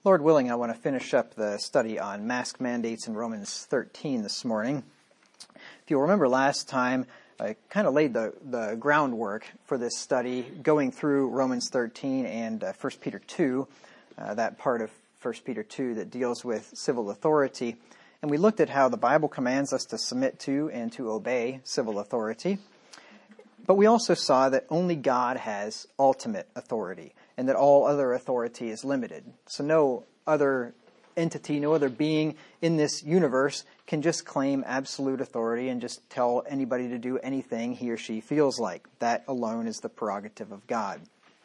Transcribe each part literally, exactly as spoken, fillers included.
Lord willing, I want to finish up the study on mask mandates in Romans thirteen this morning. If you'll remember last time, I kind of laid the, the groundwork for this study, going through Romans thirteen and uh, First Peter two, uh, that part of First Peter two that deals with civil authority. And we looked at how the Bible commands us to submit to and to obey civil authority. But we also saw that only God has ultimate authority, and that all other authority is limited. So no other entity, no other being in this universe can just claim absolute authority and just tell anybody to do anything he or she feels like. That alone is the prerogative of God.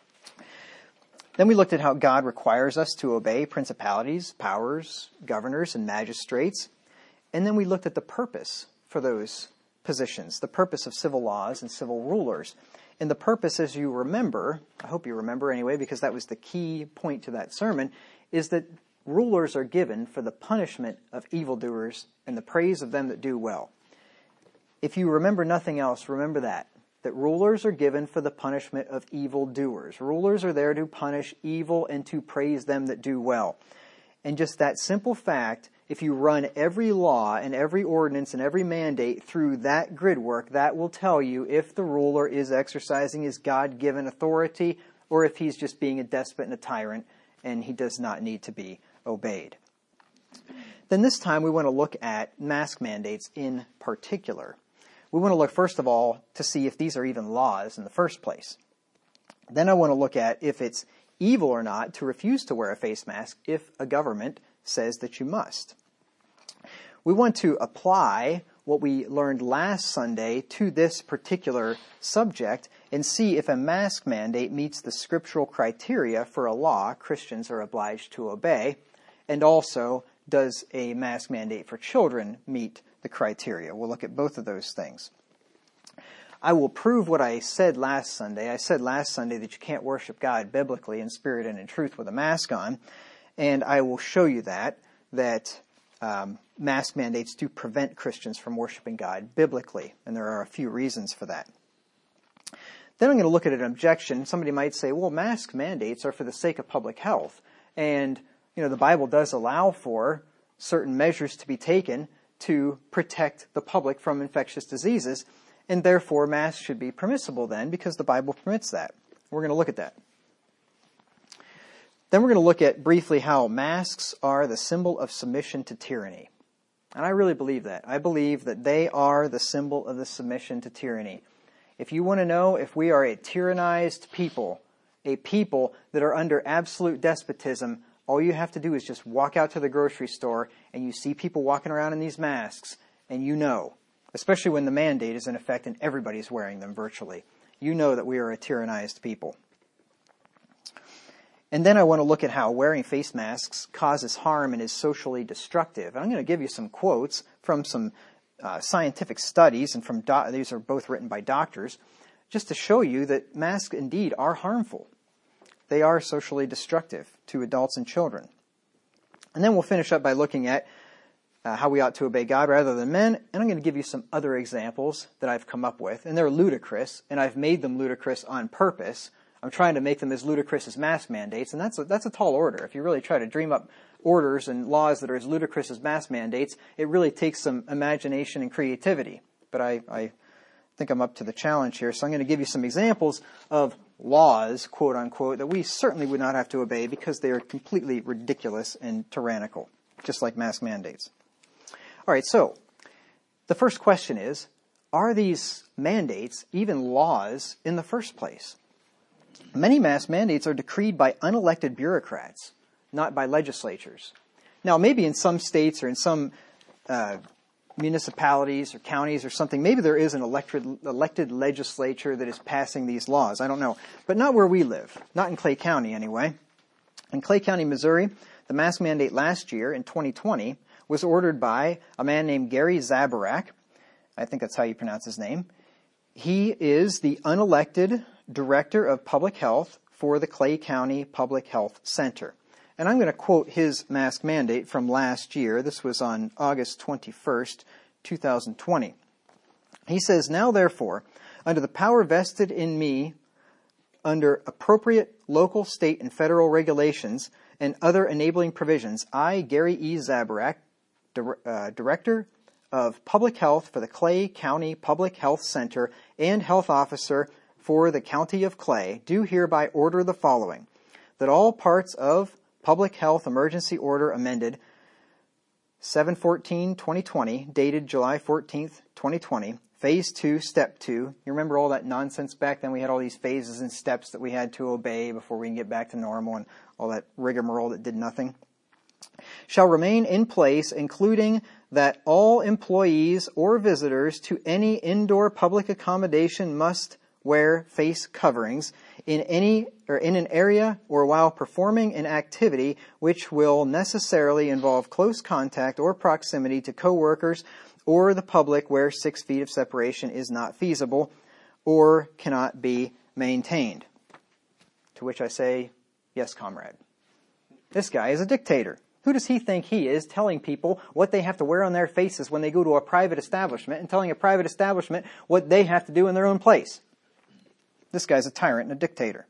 Then we looked at how God requires us to obey principalities, powers, governors, and magistrates. And then we looked at the purpose for those positions, the purpose of civil laws and civil rulers. And the purpose, as you remember, I hope you remember anyway, because that was the key point to that sermon, is that rulers are given for the punishment of evildoers and the praise of them that do well. If you remember nothing else, remember that. That rulers are given for the punishment of evildoers. Rulers are there to punish evil and to praise them that do well. And just that simple fact, if you run every law and every ordinance and every mandate through that grid work, that will tell you if the ruler is exercising his God-given authority or if he's just being a despot and a tyrant and he does not need to be obeyed. Then this time we want to look at mask mandates in particular. We want to look, first of all, to see if these are even laws in the first place. Then I want to look at if it's evil or not to refuse to wear a face mask if a government says that you must. We want to apply what we learned last Sunday to this particular subject and see if a mask mandate meets the scriptural criteria for a law Christians are obliged to obey, and also does a mask mandate for children meet the criteria. We'll look at both of those things. I will prove what I said last Sunday. I said last Sunday that you can't worship God biblically in spirit and in truth with a mask on, and I will show you that, that um, mask mandates do prevent Christians from worshiping God biblically, and there are a few reasons for that. Then I'm going to look at an objection. Somebody might say, well, mask mandates are for the sake of public health, and you know the Bible does allow for certain measures to be taken to protect the public from infectious diseases, and therefore masks should be permissible then because the Bible permits that. We're going to look at that. Then we're going to look at briefly how masks are the symbol of submission to tyranny. And I really believe that. I believe that they are the symbol of the submission to tyranny. If you want to know if we are a tyrannized people, a people that are under absolute despotism, all you have to do is just walk out to the grocery store and you see people walking around in these masks, and you know, especially when the mandate is in effect and everybody's wearing them virtually, you know that we are a tyrannized people. And then I want to look at how wearing face masks causes harm and is socially destructive. And I'm going to give you some quotes from some uh, scientific studies, and from do- these are both written by doctors, just to show you that masks indeed are harmful. They are socially destructive to adults and children. And then we'll finish up by looking at uh, how we ought to obey God rather than men. And I'm going to give you some other examples that I've come up with. And they're ludicrous, and I've made them ludicrous on purpose. I'm trying to make them as ludicrous as mask mandates, and that's a, that's a tall order. If you really try to dream up orders and laws that are as ludicrous as mask mandates, it really takes some imagination and creativity. But I, I think I'm up to the challenge here, so I'm going to give you some examples of laws, quote unquote, that we certainly would not have to obey because they are completely ridiculous and tyrannical, just like mask mandates. All right, so the first question is, are these mandates even laws in the first place? Many mask mandates are decreed by unelected bureaucrats, not by legislatures. Now, maybe in some states or in some uh, municipalities or counties or something, maybe there is an elected, elected legislature that is passing these laws. I don't know. But not where we live. Not in Clay County, anyway. In Clay County, Missouri, the mask mandate last year, in twenty twenty, was ordered by a man named Gary Zabarak. I think that's how you pronounce his name. He is the unelected Director of Public Health for the Clay County Public Health Center. And I'm going to quote his mask mandate from last year. This was on August twenty-first, two thousand twenty. He says, "Now therefore, under the power vested in me under appropriate local, state, and federal regulations and other enabling provisions, I, Gary E. Zabarak, Dir- uh, Director of Public Health for the Clay County Public Health Center and Health Officer for the County of Clay, do hereby order the following: that all parts of Public Health Emergency Order amended seven fourteen twenty twenty, dated July fourteenth, twenty twenty, Phase two, Step two. You remember all that nonsense back then? We had all these phases and steps that we had to obey before we can get back to normal and all that rigmarole that did nothing. Shall remain in place, including that all employees or visitors to any indoor public accommodation must wear face coverings in any or in an area or while performing an activity which will necessarily involve close contact or proximity to coworkers or the public where six feet of separation is not feasible or cannot be maintained. To which I say, yes, comrade. This guy is a dictator. Who does he think he is, telling people what they have to wear on their faces when they go to a private establishment and telling a private establishment what they have to do in their own place? This guy's a tyrant and a dictator.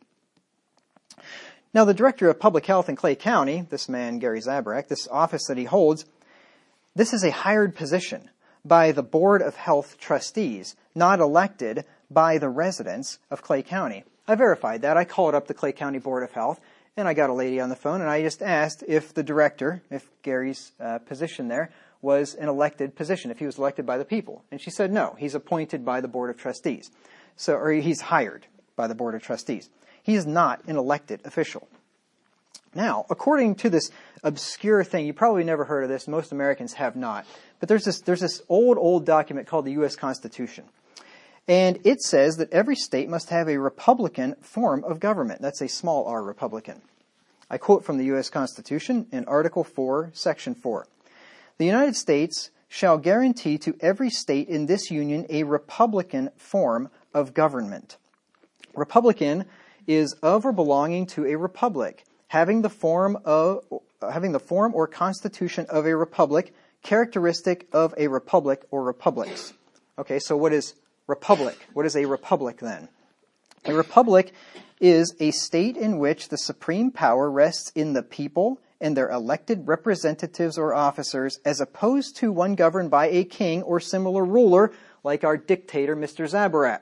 Now, the Director of Public Health in Clay County, this man, Gary Zabarak, this office that he holds, this is a hired position by the Board of Health Trustees, not elected by the residents of Clay County. I verified that. I called up the Clay County Board of Health, and I got a lady on the phone, and I just asked if the director, if Gary's uh, position there, was an elected position, if he was elected by the people. And she said no, he's appointed by the Board of Trustees. So, or he's hired by the Board of Trustees. He is not an elected official. Now, according to this obscure thing, you probably never heard of this, most Americans have not, but there's this, there's this old, old document called the U S Constitution. And it says that every state must have a Republican form of government. That's a small r Republican. I quote from the U S Constitution in Article four, Section four. The United States shall guarantee to every state in this union a Republican form of government. Republican is of or belonging to a republic, having the form of having the form or constitution of a republic, characteristic of a republic or republics. Okay, so what is republic? What is a republic then? A republic is a state in which the supreme power rests in the people and their elected representatives or officers, as opposed to one governed by a king or similar ruler, like our dictator, Mister Zabarak.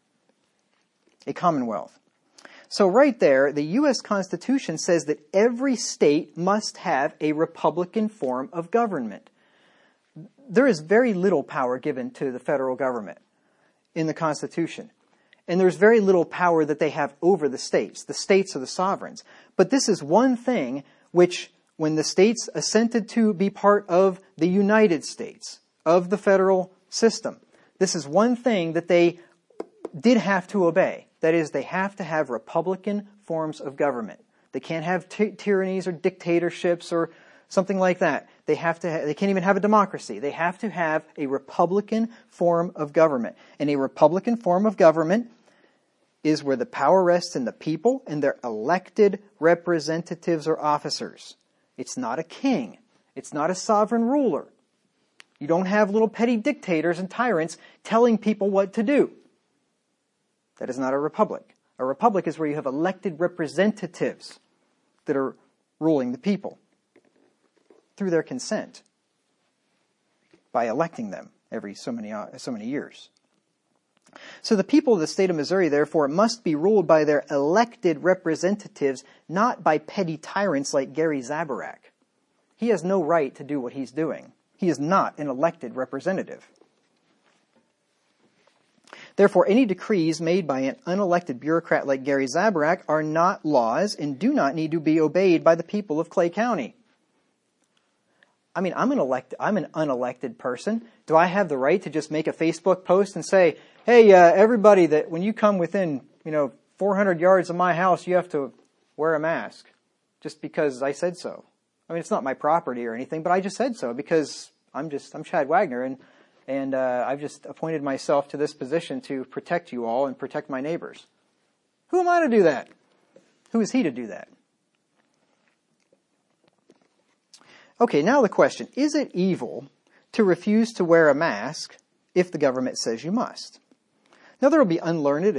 A commonwealth. So right there, the U S Constitution says that every state must have a Republican form of government. There is very little power given to the federal government in the Constitution. And there's very little power that they have over the states. The states are the sovereigns. But this is one thing which, when the states assented to be part of the United States, of the federal system, this is one thing that they did have to obey. That is, they have to have Republican forms of government. They can't have ty- tyrannies or dictatorships or something like that. They have to. Ha- they can't even have a democracy. They have to have a Republican form of government. And a Republican form of government is where the power rests in the people and their elected representatives or officers. It's not a king. It's not a sovereign ruler. You don't have little petty dictators and tyrants telling people what to do. That is not a republic. A republic is where you have elected representatives that are ruling the people through their consent by electing them every so many uh, so many years. So the people of the state of Missouri, therefore, must be ruled by their elected representatives, not by petty tyrants like Gary Zabarak. He has no right to do what he's doing. He is not an elected representative. Therefore, any decrees made by an unelected bureaucrat like Gary Zabarak are not laws and do not need to be obeyed by the people of Clay County. I mean, I'm an elect, I'm an unelected person. Do I have the right to just make a Facebook post and say, hey, uh, everybody, that when you come within, you know, four hundred yards of my house, you have to wear a mask just because I said so? I mean, it's not my property or anything, but I just said so because I'm just, I'm Chad Wagner, and And uh, I've just appointed myself to this position to protect you all and protect my neighbors. Who am I to do that? Who is he to do that? Okay, now the question, is it evil to refuse to wear a mask if the government says you must? Now there will be unlearned and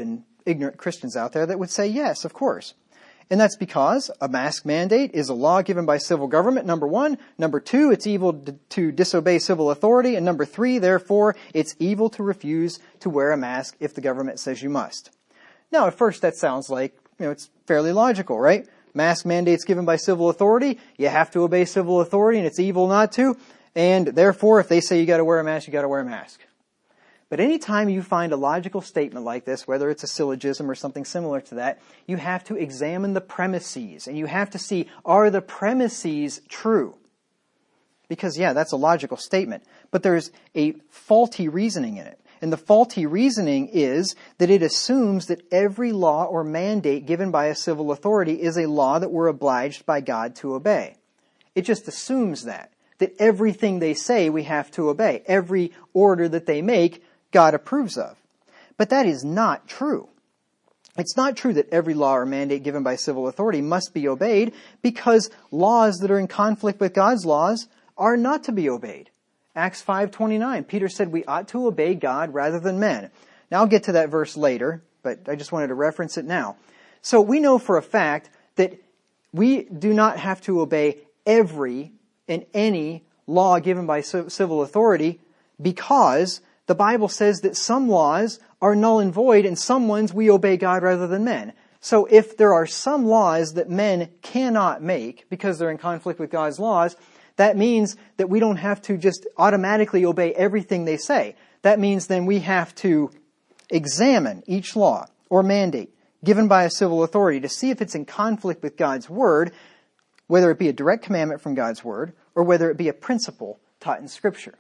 ignorant Christians out there that would say, yes, of course. And that's because a mask mandate is a law given by civil government, number one. Number two, it's evil to disobey civil authority. And number three, therefore, it's evil to refuse to wear a mask if the government says you must. Now, at first, that sounds like, you know, it's fairly logical, right? Mask mandates given by civil authority, you have to obey civil authority, and it's evil not to. And therefore, if they say you got to wear a mask, you got to wear a mask. But anytime you find a logical statement like this, whether it's a syllogism or something similar to that, you have to examine the premises. And you have to see, are the premises true? Because, yeah, that's a logical statement. But there's a faulty reasoning in it. And the faulty reasoning is that it assumes that every law or mandate given by a civil authority is a law that we're obliged by God to obey. It just assumes that, that everything they say we have to obey. Every order that they make, God approves of. But that is not true. It's not true that every law or mandate given by civil authority must be obeyed, because laws that are in conflict with God's laws are not to be obeyed. Acts five twenty-nine, Peter said we ought to obey God rather than men. Now I'll get to that verse later, but I just wanted to reference it now. So we know for a fact that we do not have to obey every and any law given by civil authority, because the Bible says that some laws are null and void, and some ones we obey God rather than men. So if there are some laws that men cannot make because they're in conflict with God's laws, that means that we don't have to just automatically obey everything they say. That means then we have to examine each law or mandate given by a civil authority to see if it's in conflict with God's word, whether it be a direct commandment from God's word or whether it be a principle taught in Scripture.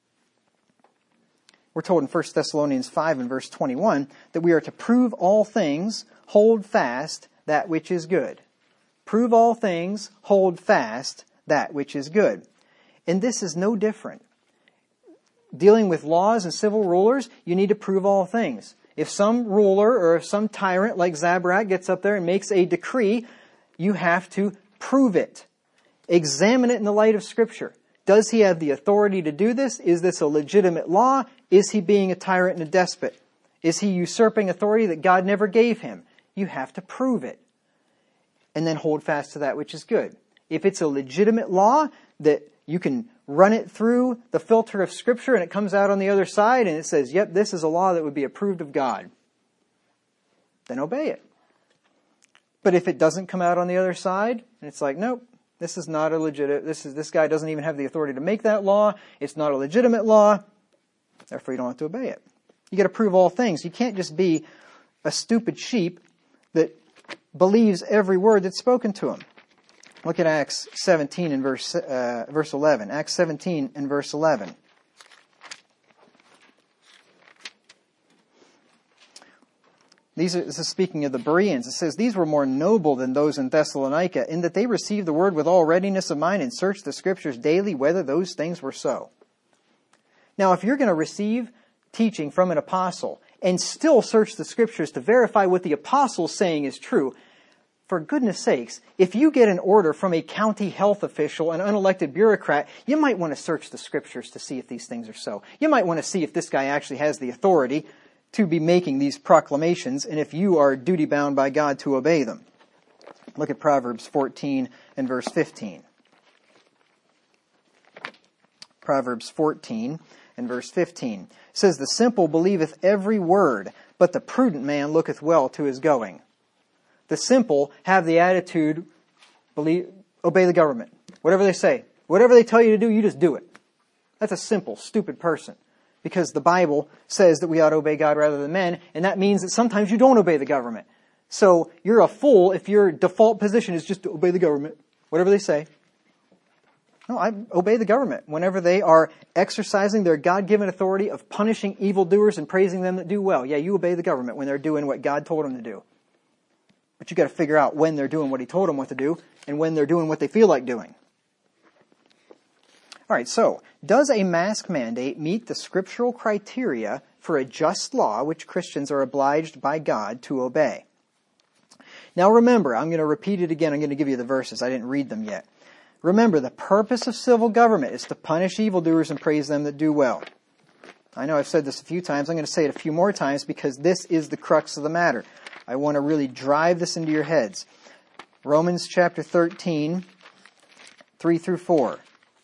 We're told in First Thessalonians five and verse twenty-one that we are to prove all things, hold fast that which is good. Prove all things, hold fast that which is good. And this is no different. Dealing with laws and civil rulers, you need to prove all things. If some ruler or if some tyrant like Zabrak gets up there and makes a decree, you have to prove it. Examine it in the light of Scripture. Does he have the authority to do this? Is this a legitimate law? Is he being a tyrant and a despot? Is he usurping authority that God never gave him? You have to prove it. And then hold fast to that which is good. If it's a legitimate law that you can run it through the filter of Scripture and it comes out on the other side and it says, yep, this is a law that would be approved of God, then obey it. But if it doesn't come out on the other side and it's like, nope, this is not a legit, this is, this guy doesn't even have the authority to make that law, it's not a legitimate law, therefore you don't have to obey it. You got to prove all things. You can't just be a stupid sheep that believes every word that's spoken to him. Look at Acts seventeen and verse uh, verse eleven. Acts seventeen and verse eleven. These are, this is speaking of the Bereans. It says, these were more noble than those in Thessalonica, in that they received the word with all readiness of mind and searched the Scriptures daily whether those things were so. Now, if you're going to receive teaching from an apostle and still search the Scriptures to verify what the apostle's saying is true, for goodness sakes, if you get an order from a county health official, an unelected bureaucrat, you might want to search the Scriptures to see if these things are so. You might want to see if this guy actually has the authority to be making these proclamations, and if you are duty-bound by God to obey them. Look at Proverbs fourteen and verse fifteen. Proverbs fourteen and verse fifteen. It says, the simple believeth every word, but the prudent man looketh well to his going. The simple have the attitude, believe, obey the government. Whatever they say. Whatever they tell you to do, you just do it. That's a simple, stupid person. Because the Bible says that we ought to obey God rather than men, and that means that sometimes you don't obey the government. So you're a fool if your default position is just to obey the government, whatever they say. No, I obey the government whenever they are exercising their God-given authority of punishing evildoers and praising them that do well. Yeah, you obey the government when they're doing what God told them to do. But you got to figure out when they're doing what He told them what to do and when they're doing what they feel like doing. All right, so does a mask mandate meet the scriptural criteria for a just law which Christians are obliged by God to obey? Now remember, I'm going to repeat it again. I'm going to give you the verses. I didn't read them yet. Remember, the purpose of civil government is to punish evildoers and praise them that do well. I know I've said this a few times. I'm going to say it a few more times because this is the crux of the matter. I want to really drive this into your heads. Romans chapter thirteen, three through four.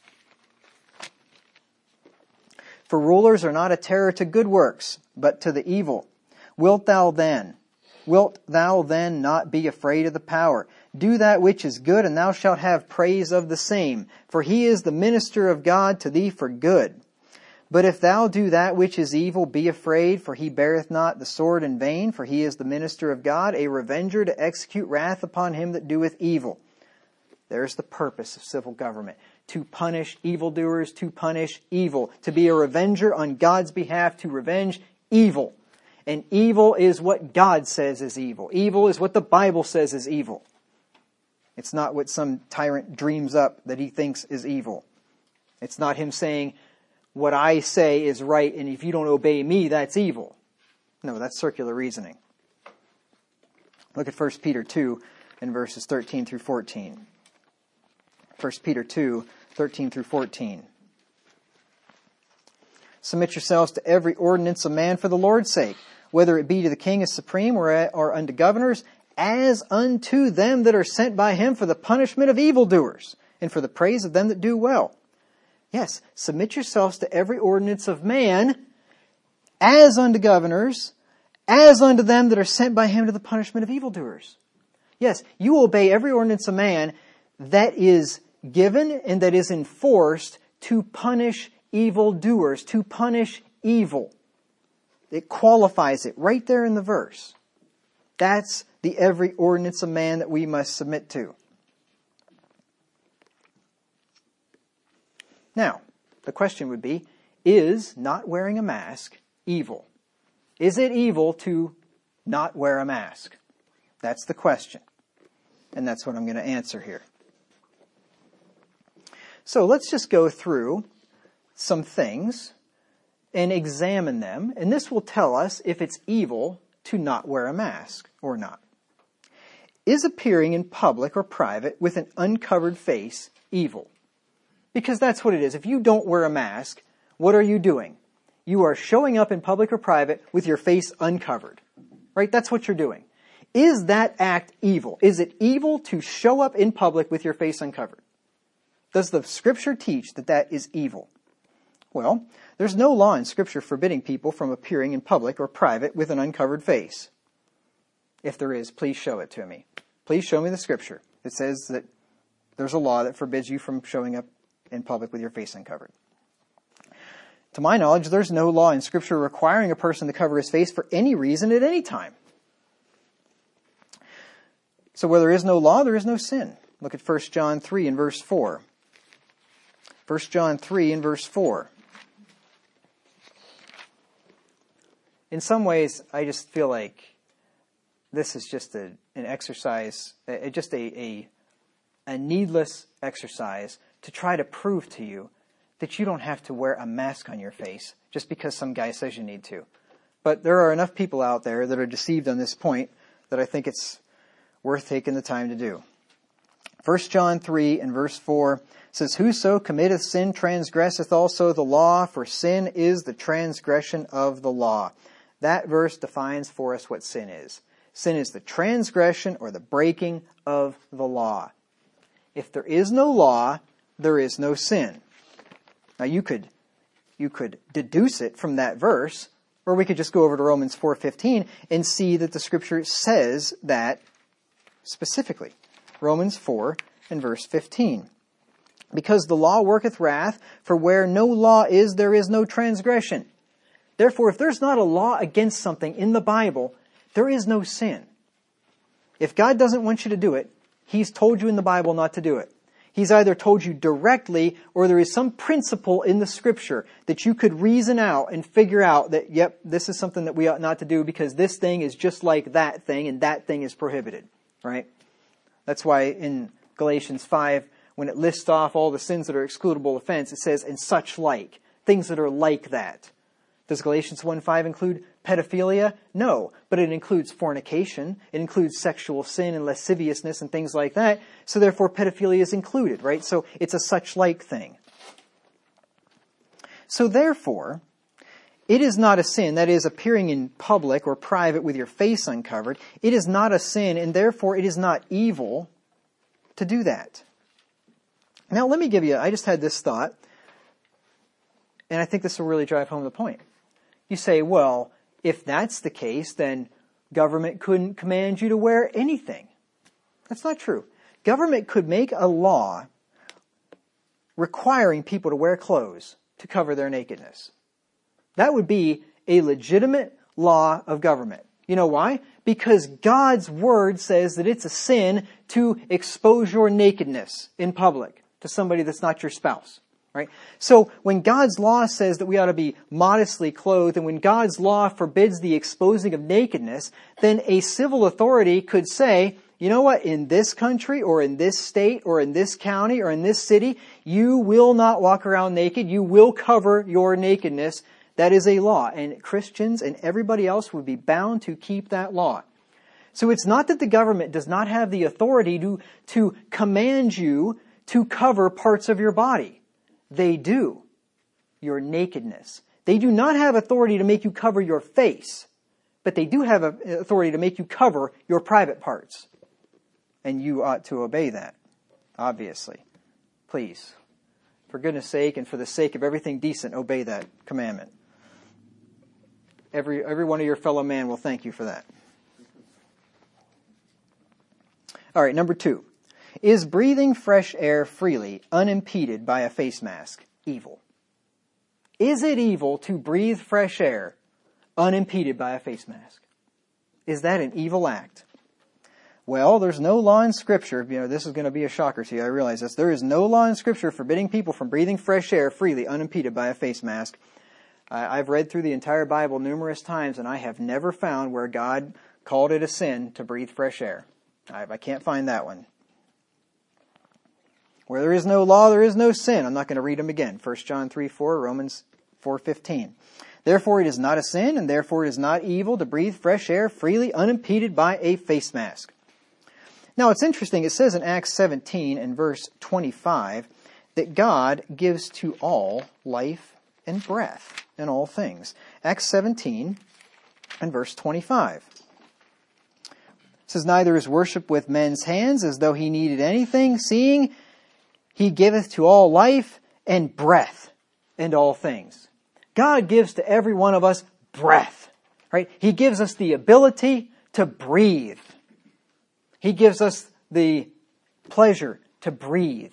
For rulers are not a terror to good works, but to the evil. Wilt thou then, wilt thou then not be afraid of the power? Do that which is good, and thou shalt have praise of the same. For he is the minister of God to thee for good. But if thou do that which is evil, be afraid, for he beareth not the sword in vain, for he is the minister of God, a revenger to execute wrath upon him that doeth evil. There's the purpose of civil government. To punish evildoers, to punish evil. To be a revenger on God's behalf, to revenge evil. And evil is what God says is evil. Evil is what the Bible says is evil. It's not what some tyrant dreams up that he thinks is evil. It's not him saying, what I say is right, and if you don't obey me, that's evil. No, that's circular reasoning. Look at First Peter two and verses thirteen through fourteen. First Peter two, thirteen through fourteen. Submit yourselves to every ordinance of man for the Lord's sake, whether it be to the king as supreme or, or unto governors, as unto them that are sent by him for the punishment of evildoers, and for the praise of them that do well. Yes, submit yourselves to every ordinance of man, as unto governors, as unto them that are sent by him to the punishment of evildoers. Yes, you obey every ordinance of man that is given and that is enforced to punish evildoers, to punish evil. It qualifies it right there in the verse. That's the every ordinance of man that we must submit to. Now, the question would be, is not wearing a mask evil? Is it evil to not wear a mask? That's the question. And that's what I'm going to answer here. So let's just go through some things and examine them. And this will tell us if it's evil to not wear a mask or not. Is appearing in public or private with an uncovered face evil? Because that's what it is. If you don't wear a mask, what are you doing? You are showing up in public or private with your face uncovered. Right? That's what you're doing. Is that act evil? Is it evil to show up in public with your face uncovered? Does the Scripture teach that that is evil? Well, there's no law in Scripture forbidding people from appearing in public or private with an uncovered face. If there is, please show it to me. Please show me the Scripture that says that there's a law that forbids you from showing up in public with your face uncovered. To my knowledge, there's no law in Scripture requiring a person to cover his face for any reason at any time. So where there is no law, there is no sin. Look at First John three and verse four. First John three and verse four. In some ways, I just feel like this is just a, an exercise, a, just a, a, a needless exercise to try to prove to you that you don't have to wear a mask on your face just because some guy says you need to. But there are enough people out there that are deceived on this point that I think it's worth taking the time to do. First John three and verse four says, Whoso committeth sin transgresseth also the law, for sin is the transgression of the law. That verse defines for us what sin is. Sin is the transgression or the breaking of the law. If there is no law, there is no sin. Now you could, you could deduce it from that verse, or we could just go over to Romans four fifteen and see that the Scripture says that specifically. Romans four and verse fifteen. Because the law worketh wrath, for where no law is, there is no transgression. Therefore, if there's not a law against something in the Bible, there is no sin. If God doesn't want you to do it, He's told you in the Bible not to do it. He's either told you directly, or there is some principle in the Scripture that you could reason out and figure out that, yep, this is something that we ought not to do because this thing is just like that thing and that thing is prohibited. Right? That's why in Galatians five, when it lists off all the sins that are excludable offense, it says, and such like, things that are like that. Does Galatians one five include pedophilia? No, but it includes fornication. It includes sexual sin and lasciviousness and things like that. So therefore pedophilia is included, right? So it's a such like thing. So therefore, it is not a sin, that is, appearing in public or private with your face uncovered. It is not a sin, and therefore it is not evil to do that. Now, let me give you, I just had this thought, and I think this will really drive home the point. You say, well, if that's the case, then government couldn't command you to wear anything. That's not true. Government could make a law requiring people to wear clothes to cover their nakedness. That would be a legitimate law of government. You know why? Because God's word says that it's a sin to expose your nakedness in public to somebody that's not your spouse. Right? So when God's law says that we ought to be modestly clothed, and when God's law forbids the exposing of nakedness, then a civil authority could say, you know what, in this country or in this state or in this county or in this city, you will not walk around naked. You will cover your nakedness. That is a law, and Christians and everybody else would be bound to keep that law. So it's not that the government does not have the authority to, to command you to cover parts of your body. They do. Your nakedness. They do not have authority to make you cover your face, but they do have authority to make you cover your private parts. And you ought to obey that, obviously. Please, for goodness sake and for the sake of everything decent, obey that commandment. Every, every one of your fellow man will thank you for that. All right, number two. Is breathing fresh air freely, unimpeded by a face mask, evil? Is it evil to breathe fresh air unimpeded by a face mask? Is that an evil act? Well, there's no law in Scripture. You know, this is going to be a shocker to you. I realize this. There is no law in Scripture forbidding people from breathing fresh air freely, unimpeded by a face mask. I've read through the entire Bible numerous times, and I have never found where God called it a sin to breathe fresh air. I, I can't find that one. Where there is no law, there is no sin. I'm not going to read them again. First John three four, Romans four fifteen. Therefore it is not a sin, and therefore it is not evil to breathe fresh air freely, unimpeded by a face mask. Now it's interesting, it says in Acts seventeen and verse twenty-five that God gives to all life and breath in all things. Acts seventeen and verse twenty-five. It says, neither is worship with men's hands as though he needed anything, seeing he giveth to all life and breath and all things. God gives to every one of us breath, right? He gives us the ability to breathe. He gives us the pleasure to breathe.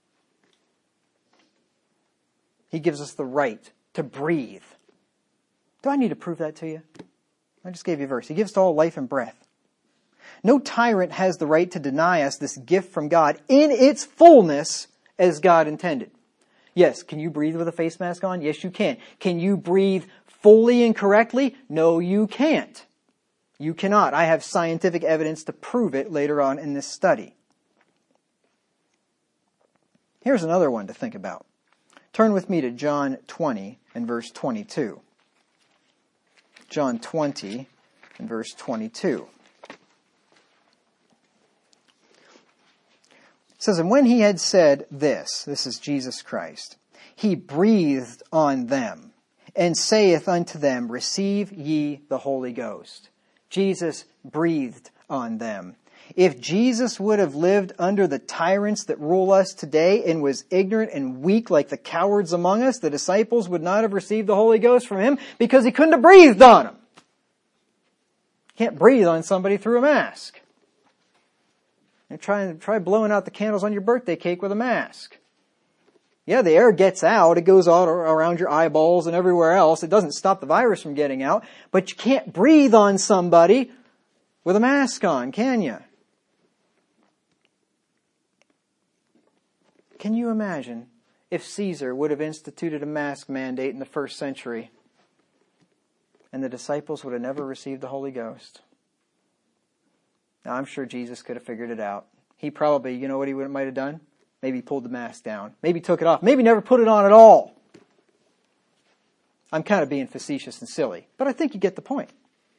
He gives us the right to breathe. Do I need to prove that to you? I just gave you a verse. He gives to all life and breath. No tyrant has the right to deny us this gift from God in its fullness as God intended. Yes, can you breathe with a face mask on? Yes, you can. Can you breathe fully and correctly? No, you can't. You cannot. I have scientific evidence to prove it later on in this study. Here's another one to think about. Turn with me to John twenty and verse twenty-two. John twenty and verse twenty-two. It says, and when he had said this, this is Jesus Christ, he breathed on them and saith unto them, receive ye the Holy Ghost. Jesus breathed on them. If Jesus would have lived under the tyrants that rule us today and was ignorant and weak like the cowards among us, the disciples would not have received the Holy Ghost from him because he couldn't have breathed on them. You can't breathe on somebody through a mask. And try, try blowing out the candles on your birthday cake with a mask. Yeah, the air gets out. It goes out around your eyeballs and everywhere else. It doesn't stop the virus from getting out. But you can't breathe on somebody with a mask on, can you? Can you imagine if Caesar would have instituted a mask mandate in the first century and the disciples would have never received the Holy Ghost? Now, I'm sure Jesus could have figured it out. He probably, you know what he might have done? Maybe pulled the mask down. Maybe took it off. Maybe never put it on at all. I'm kind of being facetious and silly, but I think you get the point.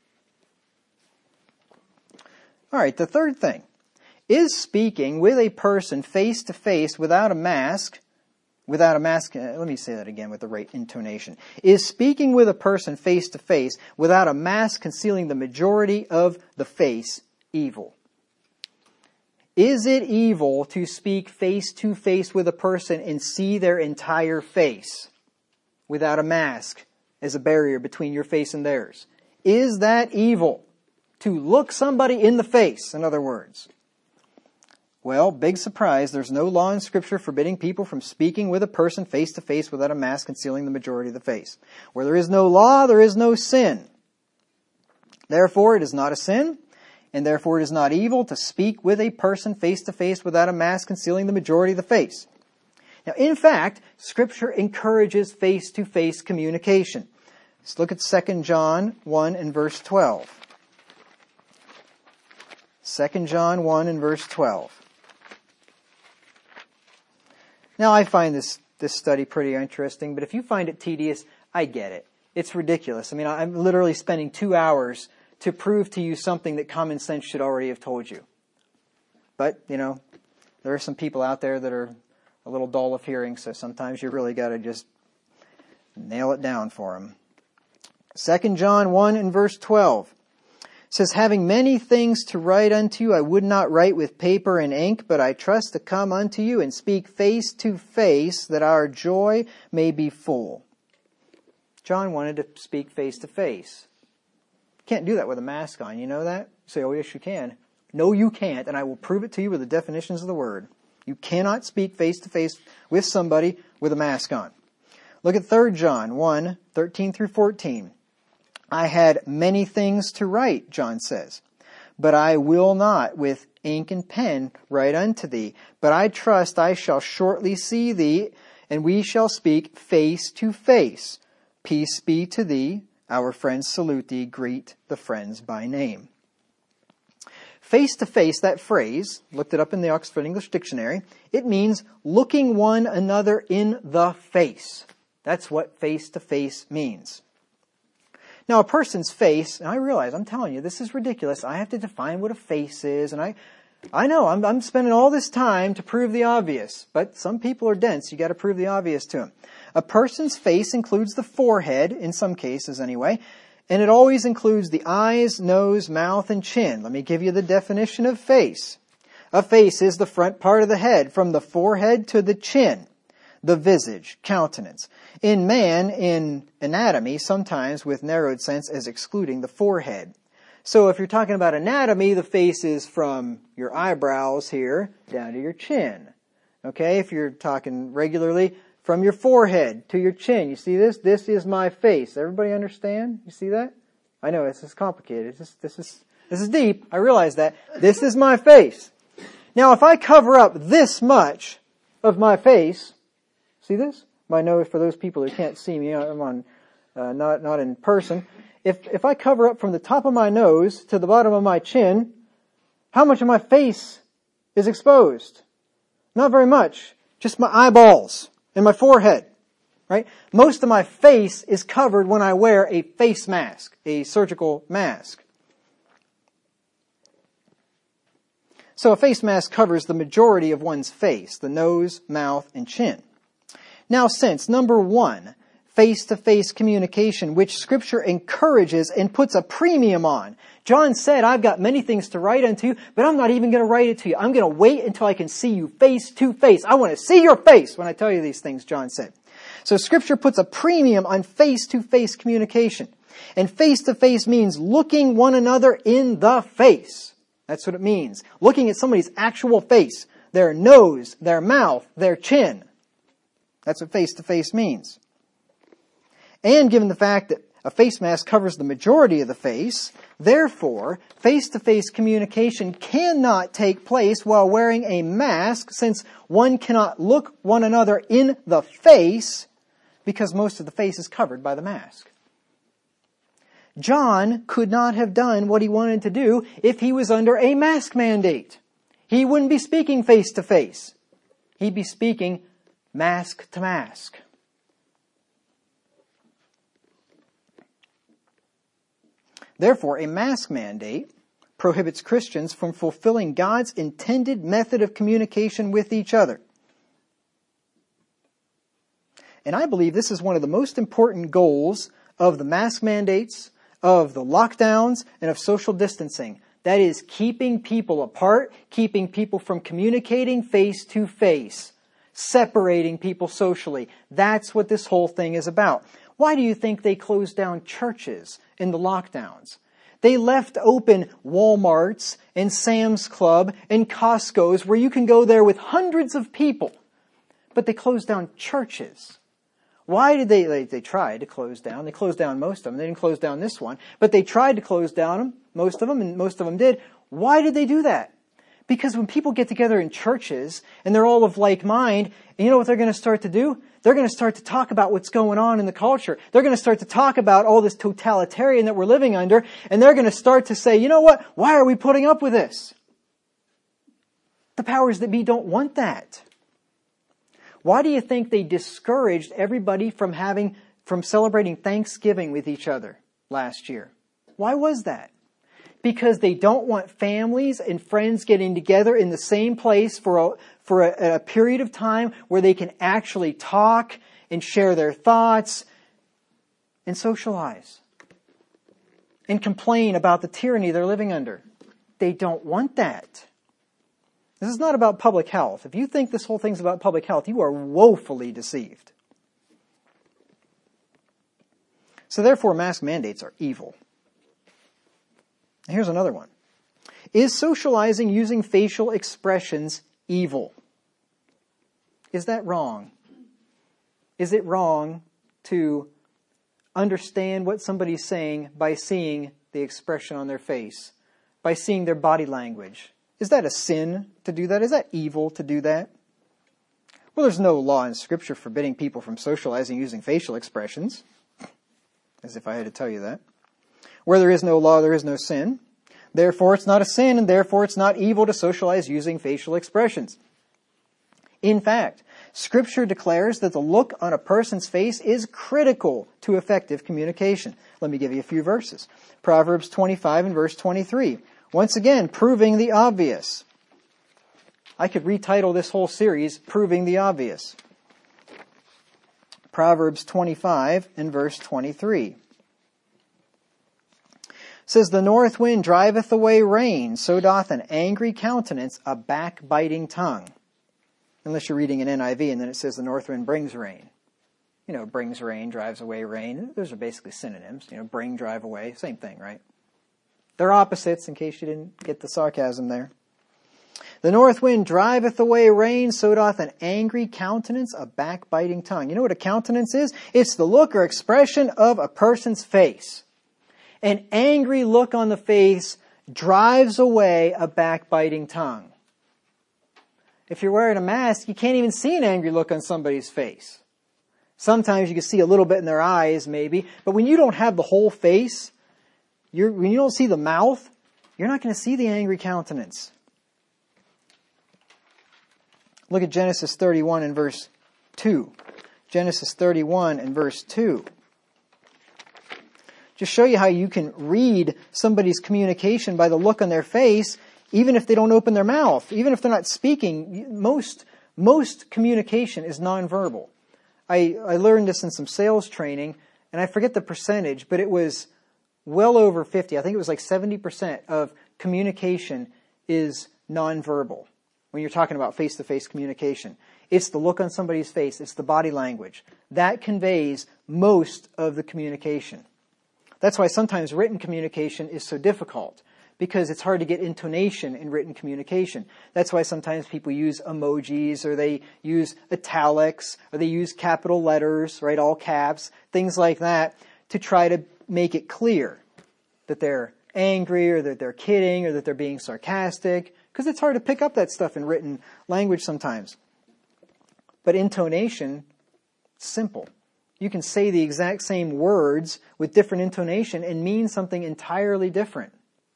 All right, the third thing. Is speaking with a person face to face without a mask, without a mask, uh, let me say that again with the right intonation. Is speaking with a person face to face without a mask concealing the majority of the face evil? Is it evil to speak face to face with a person and see their entire face without a mask as a barrier between your face and theirs? Is that evil? To look somebody in the face, in other words. Well, big surprise, there's no law in Scripture forbidding people from speaking with a person face to face without a mask concealing the majority of the face. Where there is no law, there is no sin. Therefore, it is not a sin, and therefore it is not evil to speak with a person face to face without a mask concealing the majority of the face. Now, in fact, Scripture encourages face-to-face communication. Let's look at Second John one and verse twelve. Second John one and verse twelve. Now, I find this, this study pretty interesting, but if you find it tedious, I get it. It's ridiculous. I mean, I'm literally spending two hours to prove to you something that common sense should already have told you. But, you know, there are some people out there that are a little dull of hearing, so sometimes you really got to just nail it down for them. Second John one and verse twelve says, having many things to write unto you, I would not write with paper and ink, but I trust to come unto you and speak face to face, that our joy may be full. John wanted to speak face to face. Can't do that with a mask on, you know that? You say, oh yes you can. No you can't, and I will prove it to you with the definitions of the word. You cannot speak face to face with somebody with a mask on. Look at Third John one, thirteen through fourteen. I had many things to write, John says, but I will not with ink and pen write unto thee. But I trust I shall shortly see thee, and we shall speak face to face. Peace be to thee. Our friends salute thee. Greet the friends by name. Face to face, that phrase, looked it up in the Oxford English Dictionary, it means looking one another in the face. That's what face to face means. Now, a person's face, and I realize, I'm telling you, this is ridiculous. I have to define what a face is, and I I know, I'm, I'm spending all this time to prove the obvious, but some people are dense. You got to prove the obvious to them. A person's face includes the forehead, in some cases anyway, and it always includes the eyes, nose, mouth, and chin. Let me give you the definition of face. A face is the front part of the head, from the forehead to the chin. The visage, countenance. In man, in anatomy, sometimes with narrowed sense as excluding the forehead. So if you're talking about anatomy, the face is from your eyebrows here down to your chin. Okay, if you're talking regularly, from your forehead to your chin. You see this? This is my face. Everybody understand? You see that? I know, this is complicated. This is, this is, this is deep. I realize that. This is my face. Now, if I cover up this much of my face, see this? My nose, for those people who can't see me, I'm on, uh, not, not in person. If, if I cover up from the top of my nose to the bottom of my chin, how much of my face is exposed? Not very much. Just my eyeballs and my forehead, right? Most of my face is covered when I wear a face mask, a surgical mask. So a face mask covers the majority of one's face, the nose, mouth, and chin. Now, since, number one, face-to-face communication, which Scripture encourages and puts a premium on. John said, I've got many things to write unto you, but I'm not even going to write it to you. I'm going to wait until I can see you face-to-face. I want to see your face when I tell you these things, John said. So Scripture puts a premium on face-to-face communication. And face-to-face means looking one another in the face. That's what it means. Looking at somebody's actual face, their nose, their mouth, their chin. That's what face-to-face means. And given the fact that a face mask covers the majority of the face, therefore, face-to-face communication cannot take place while wearing a mask, since one cannot look one another in the face because most of the face is covered by the mask. John could not have done what he wanted to do if he was under a mask mandate. He wouldn't be speaking face-to-face. He'd be speaking mask to mask. Therefore, a mask mandate prohibits Christians from fulfilling God's intended method of communication with each other. And I believe this is one of the most important goals of the mask mandates, of the lockdowns, and of social distancing. That is keeping people apart, keeping people from communicating face to face, separating people socially. That's what this whole thing is about. Why do you think they closed down churches in the lockdowns? They left open Walmarts and Sam's Club and Costco's where you can go there with hundreds of people. But they closed down churches. Why did they, they, they tried to close down. They closed down most of them. They didn't close down this one. But they tried to close down them, most of them, and most of them did. Why did they do that? Because when people get together in churches and they're all of like mind, and you know what they're going to start to do? They're going to start to talk about what's going on in the culture. They're going to start to talk about all this totalitarian that we're living under, and they're going to start to say, you know what? Why are we putting up with this? The powers that be don't want that. Why do you think they discouraged everybody from having, from celebrating Thanksgiving with each other last year? Why was that? Because they don't want families and friends getting together in the same place for a, for a, a period of time where they can actually talk and share their thoughts and socialize and complain about the tyranny they're living under. They don't want that. This is not about public health. If you think this whole thing's about public health, you are woefully deceived. So therefore, mask mandates are evil. Here's another one. Is socializing using facial expressions evil? Is that wrong? Is it wrong to understand what somebody's saying by seeing the expression on their face, by seeing their body language? Is that a sin to do that? Is that evil to do that? Well, there's no law in Scripture forbidding people from socializing using facial expressions. As if I had to tell you that. Where there is no law, there is no sin. Therefore, it's not a sin, and therefore it's not evil to socialize using facial expressions. In fact, Scripture declares that the look on a person's face is critical to effective communication. Let me give you a few verses. Proverbs twenty-five and verse twenty-three. Once again, proving the obvious. I could retitle this whole series, Proving the Obvious. Proverbs twenty-five and verse twenty-three. Says, the north wind driveth away rain, so doth an angry countenance a backbiting tongue. Unless you're reading an N I V and then it says the north wind brings rain. You know, brings rain, drives away rain. Those are basically synonyms. You know, bring, drive away, same thing, right? They're opposites in case you didn't get the sarcasm there. The north wind driveth away rain, so doth an angry countenance a backbiting tongue. You know what a countenance is? It's the look or expression of a person's face. An angry look on the face drives away a backbiting tongue. If you're wearing a mask, you can't even see an angry look on somebody's face. Sometimes you can see a little bit in their eyes, maybe. But when you don't have the whole face, you're, when you don't see the mouth, you're not going to see the angry countenance. Look at Genesis thirty-one and verse two. Genesis thirty-one and verse two. Just show you how you can read somebody's communication by the look on their face, even if they don't open their mouth, even if they're not speaking. Most, most communication is nonverbal. I, I learned this in some sales training, and I forget the percentage, but it was well over fifty. I think it was like seventy percent of communication is nonverbal when you're talking about face-to-face communication. It's the look on somebody's face. It's the body language. That conveys most of the communication. That's why sometimes written communication is so difficult, because it's hard to get intonation in written communication. That's why sometimes people use emojis, or they use italics, or they use capital letters, right, all caps, things like that, to try to make it clear that they're angry, or that they're kidding, or that they're being sarcastic, because it's hard to pick up that stuff in written language sometimes. But intonation, simple. You can say the exact same words with different intonation and mean something entirely different.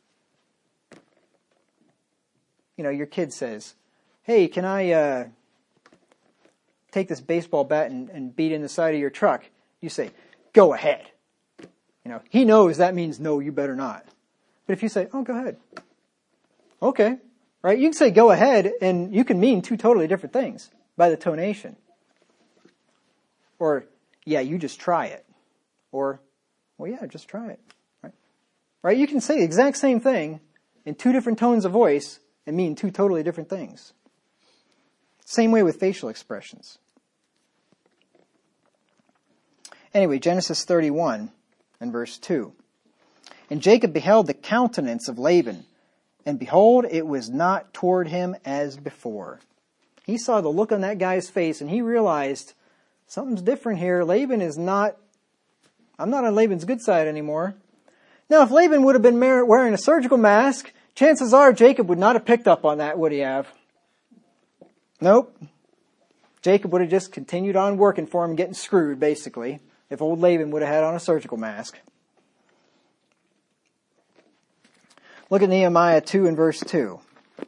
You know, your kid says, hey, can I uh, take this baseball bat and, and beat in the side of your truck? You say, go ahead. You know, he knows that means no, you better not. But if you say, oh, go ahead. Okay. Right? You can say go ahead and you can mean two totally different things by the tonation. Or, yeah, you just try it. Or, well, yeah, just try it. Right? Right? You can say the exact same thing in two different tones of voice and mean two totally different things. Same way with facial expressions. Anyway, Genesis thirty-one and verse two. And Jacob beheld the countenance of Laban, and behold, it was not toward him as before. He saw the look on that guy's face, and he realized something's different here. Laban is not, I'm not on Laban's good side anymore. Now, if Laban would have been wearing a surgical mask, chances are Jacob would not have picked up on that, would he have? Nope. Jacob would have just continued on working for him, getting screwed, basically, if old Laban would have had on a surgical mask. Look at Nehemiah two and verse two.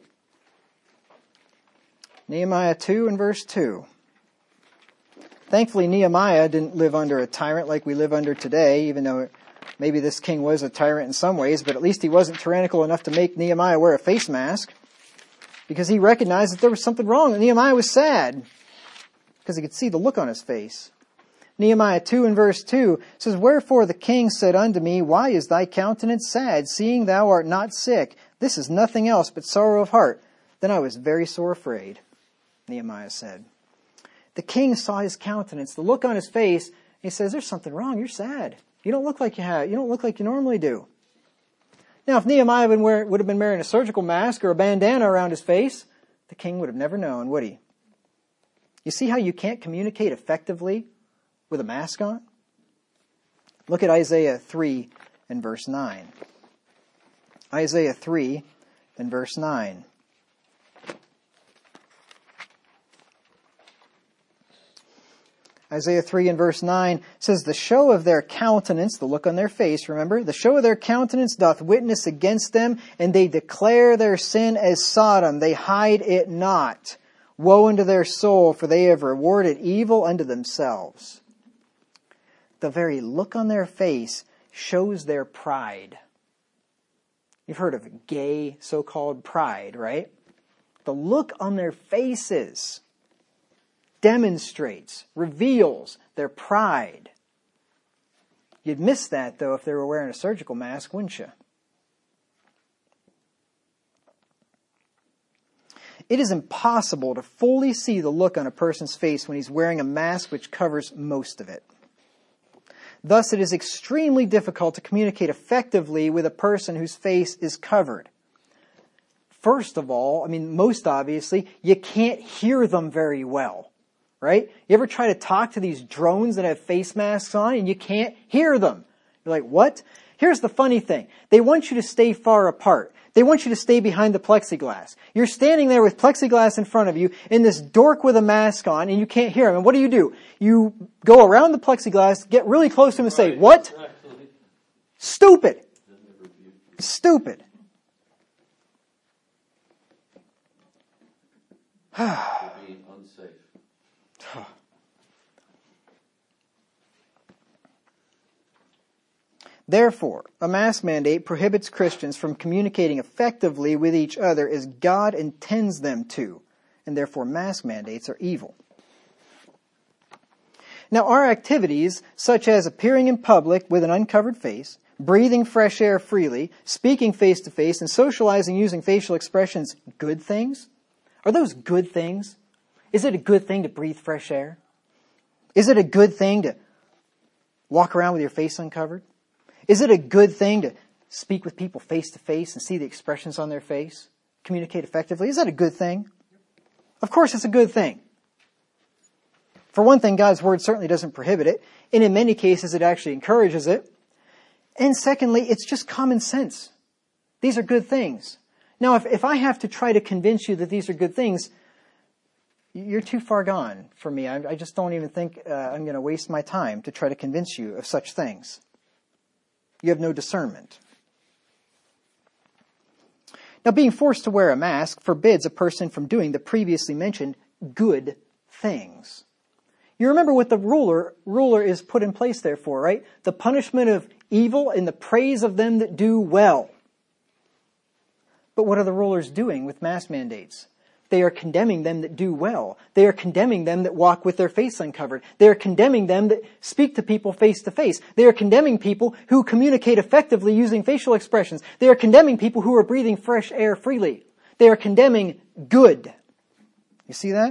Nehemiah two and verse two. Thankfully, Nehemiah didn't live under a tyrant like we live under today, even though maybe this king was a tyrant in some ways, but at least he wasn't tyrannical enough to make Nehemiah wear a face mask, because he recognized that there was something wrong, and Nehemiah was sad because he could see the look on his face. Nehemiah two and verse two says, Wherefore the king said unto me, Why is thy countenance sad, seeing thou art not sick? This is nothing else but sorrow of heart. Then I was very sore afraid, Nehemiah said. The king saw his countenance, the look on his face, and he says, There's something wrong, you're sad. You don't look like you have, you don't look like you normally do. Now, if Nehemiah would, wear, would have been wearing a surgical mask or a bandana around his face, the king would have never known, would he? You see how you can't communicate effectively with a mask on? Look at Isaiah three and verse nine. Isaiah three and verse nine. Isaiah three and verse nine says, The show of their countenance, the look on their face, remember, the show of their countenance doth witness against them, and they declare their sin as Sodom. They hide it not. Woe unto their soul, for they have rewarded evil unto themselves. The very look on their face shows their pride. You've heard of gay so-called pride, right? The look on their faces demonstrates, reveals their pride. You'd miss that, though, if they were wearing a surgical mask, wouldn't you? It is impossible to fully see the look on a person's face when he's wearing a mask which covers most of it. Thus, it is extremely difficult to communicate effectively with a person whose face is covered. First of all, I mean, most obviously, you can't hear them very well, right? You ever try to talk to these drones that have face masks on and you can't hear them? You're like, what? Here's the funny thing. They want you to stay far apart. They want you to stay behind the plexiglass. You're standing there with plexiglass in front of you and this dork with a mask on and you can't hear him. And what do you do? You go around the plexiglass, get really close to him and say, what? Stupid. Stupid. Being unsafe. Therefore, a mask mandate prohibits Christians from communicating effectively with each other as God intends them to, and therefore mask mandates are evil. Now, our activities, such as appearing in public with an uncovered face, breathing fresh air freely, speaking face-to-face, and socializing using facial expressions, good things? Are those good things? Is it a good thing to breathe fresh air? Is it a good thing to walk around with your face uncovered? Is it a good thing to speak with people face to face and see the expressions on their face? Communicate effectively? Is that a good thing? Of course it's a good thing. For one thing, God's Word certainly doesn't prohibit it, and in many cases it actually encourages it. And secondly, it's just common sense. These are good things. Now, if, if I have to try to convince you that these are good things, you're too far gone for me. I, I just don't even think uh, I'm going to waste my time to try to convince you of such things. You have no discernment. Now, being forced to wear a mask forbids a person from doing the previously mentioned good things. You remember what the ruler ruler is put in place there for, right? The punishment of evil and the praise of them that do well. But what are the rulers doing with mask mandates? They are condemning them that do well. They are condemning them that walk with their face uncovered. They are condemning them that speak to people face to face. They are condemning people who communicate effectively using facial expressions. They are condemning people who are breathing fresh air freely. They are condemning good. You see that?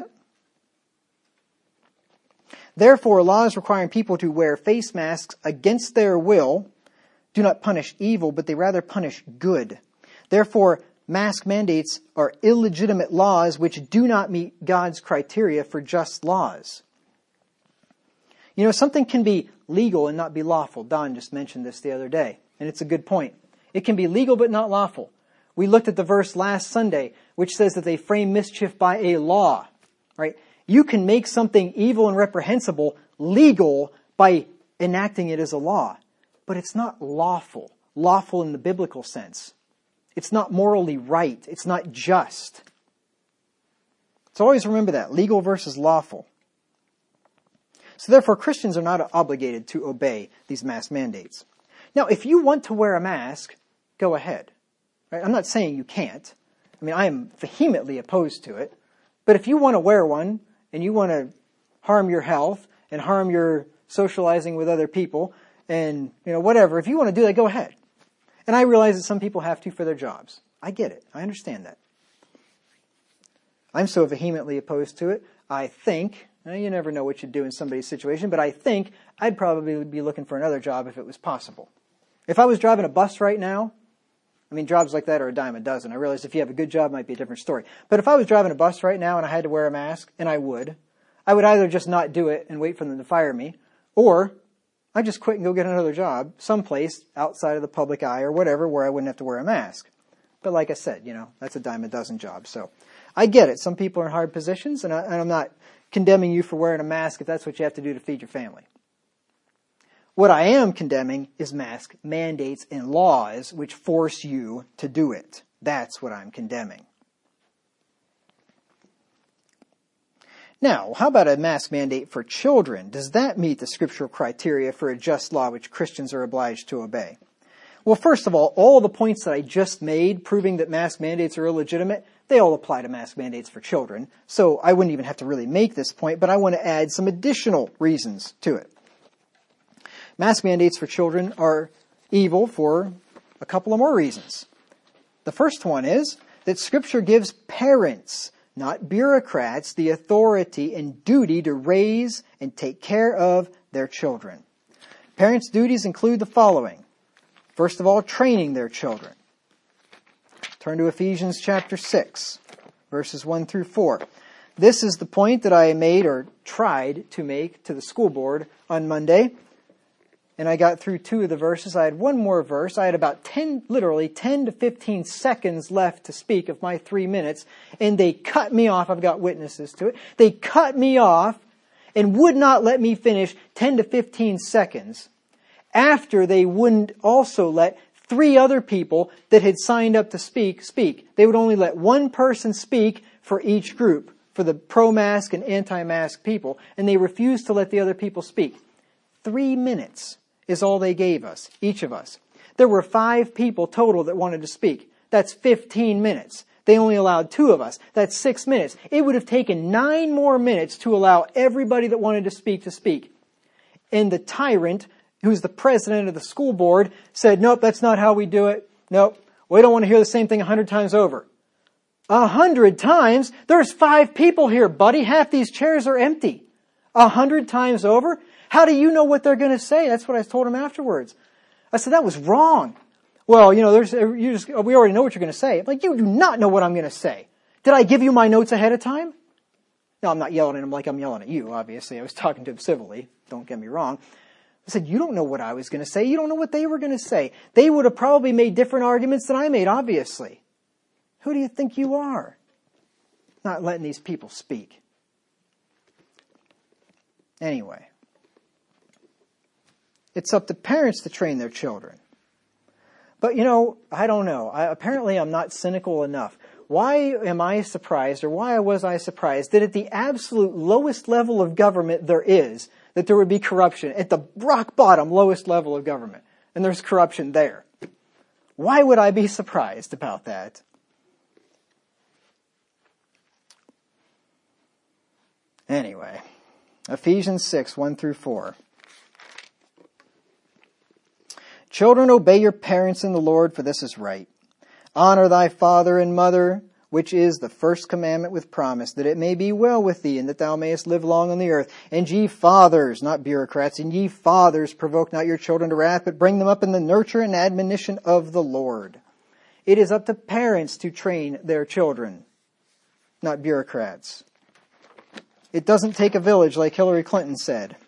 Therefore, laws requiring people to wear face masks against their will do not punish evil, but they rather punish good. Therefore, mask mandates are illegitimate laws which do not meet God's criteria for just laws. You know, something can be legal and not be lawful. Don just mentioned this the other day, and it's a good point. It can be legal but not lawful. We looked at the verse last Sunday, which says that they frame mischief by a law, right? You can make something evil and reprehensible legal by enacting it as a law, but it's not lawful, lawful in the biblical sense. It's not morally right. It's not just. So always remember that, legal versus lawful. So therefore, Christians are not obligated to obey these mask mandates. Now, if you want to wear a mask, go ahead. Right? I'm not saying you can't. I mean, I am vehemently opposed to it. But if you want to wear one and you want to harm your health and harm your socializing with other people and, you know, whatever, if you want to do that, go ahead. And I realize that some people have to for their jobs. I get it. I understand that. I'm so vehemently opposed to it. I think, you never know what you'd do in somebody's situation, but I think I'd probably be looking for another job if it was possible. If I was driving a bus right now, I mean, jobs like that are a dime a dozen. I realize if you have a good job, it might be a different story. But if I was driving a bus right now and I had to wear a mask, and I would, I would either just not do it and wait for them to fire me, or I'd just quit and go get another job someplace outside of the public eye or whatever where I wouldn't have to wear a mask. But like I said, you know, that's a dime a dozen job. So I get it. Some people are in hard positions, and, I, and I'm not condemning you for wearing a mask if that's what you have to do to feed your family. What I am condemning is mask mandates and laws which force you to do it. That's what I'm condemning. Now, how about a mask mandate for children? Does that meet the scriptural criteria for a just law which Christians are obliged to obey? Well, first of all, all the points that I just made proving that mask mandates are illegitimate, they all apply to mask mandates for children. So I wouldn't even have to really make this point, but I want to add some additional reasons to it. Mask mandates for children are evil for a couple of more reasons. The first one is that Scripture gives parents, not bureaucrats, the authority and duty to raise and take care of their children. Parents' duties include the following. First of all, training their children. Turn to Ephesians chapter six, verses one through four. This is the point that I made or tried to make to the school board on Monday. And I got through two of the verses. I had one more verse. I had about ten, literally ten to fifteen seconds left to speak of my three minutes. And they cut me off. I've got witnesses to it. They cut me off and would not let me finish ten to fifteen seconds after they wouldn't also let three other people that had signed up to speak, speak. They would only let one person speak for each group, for the pro-mask and anti-mask people. And they refused to let the other people speak. Three minutes is all they gave us, each of us. There were five people total that wanted to speak. That's fifteen minutes. They only allowed two of us. That's six minutes. It would have taken nine more minutes to allow everybody that wanted to speak to speak. And the tyrant, who's the president of the school board, said, nope, that's not how we do it. Nope, we don't want to hear the same thing a hundred times over. A hundred times? There's five people here, buddy. Half these chairs are empty. A hundred times over? How do you know what they're going to say? That's what I told him afterwards. I said, that was wrong. Well, you know, there's, you just, we already know what you're going to say. I'm like, you do not know what I'm going to say. Did I give you my notes ahead of time? No, I'm not yelling at him like I'm yelling at you, obviously. I was talking to him civilly. Don't get me wrong. I said, you don't know what I was going to say. You don't know what they were going to say. They would have probably made different arguments than I made, obviously. Who do you think you are? Not letting these people speak. Anyway. It's up to parents to train their children. But, you know, I don't know. I, apparently I'm not cynical enough. Why am I surprised, or why was I surprised, that at the absolute lowest level of government there is, that there would be corruption, at the rock bottom lowest level of government, and there's corruption there? Why would I be surprised about that? Anyway, Ephesians six, one through four. Children, obey your parents in the Lord, for this is right. Honor thy father and mother, which is the first commandment with promise, that it may be well with thee, and that thou mayest live long on the earth. And ye fathers, not bureaucrats, and ye fathers, provoke not your children to wrath, but bring them up in the nurture and admonition of the Lord. It is up to parents to train their children, not bureaucrats. It doesn't take a village, like Hillary Clinton said.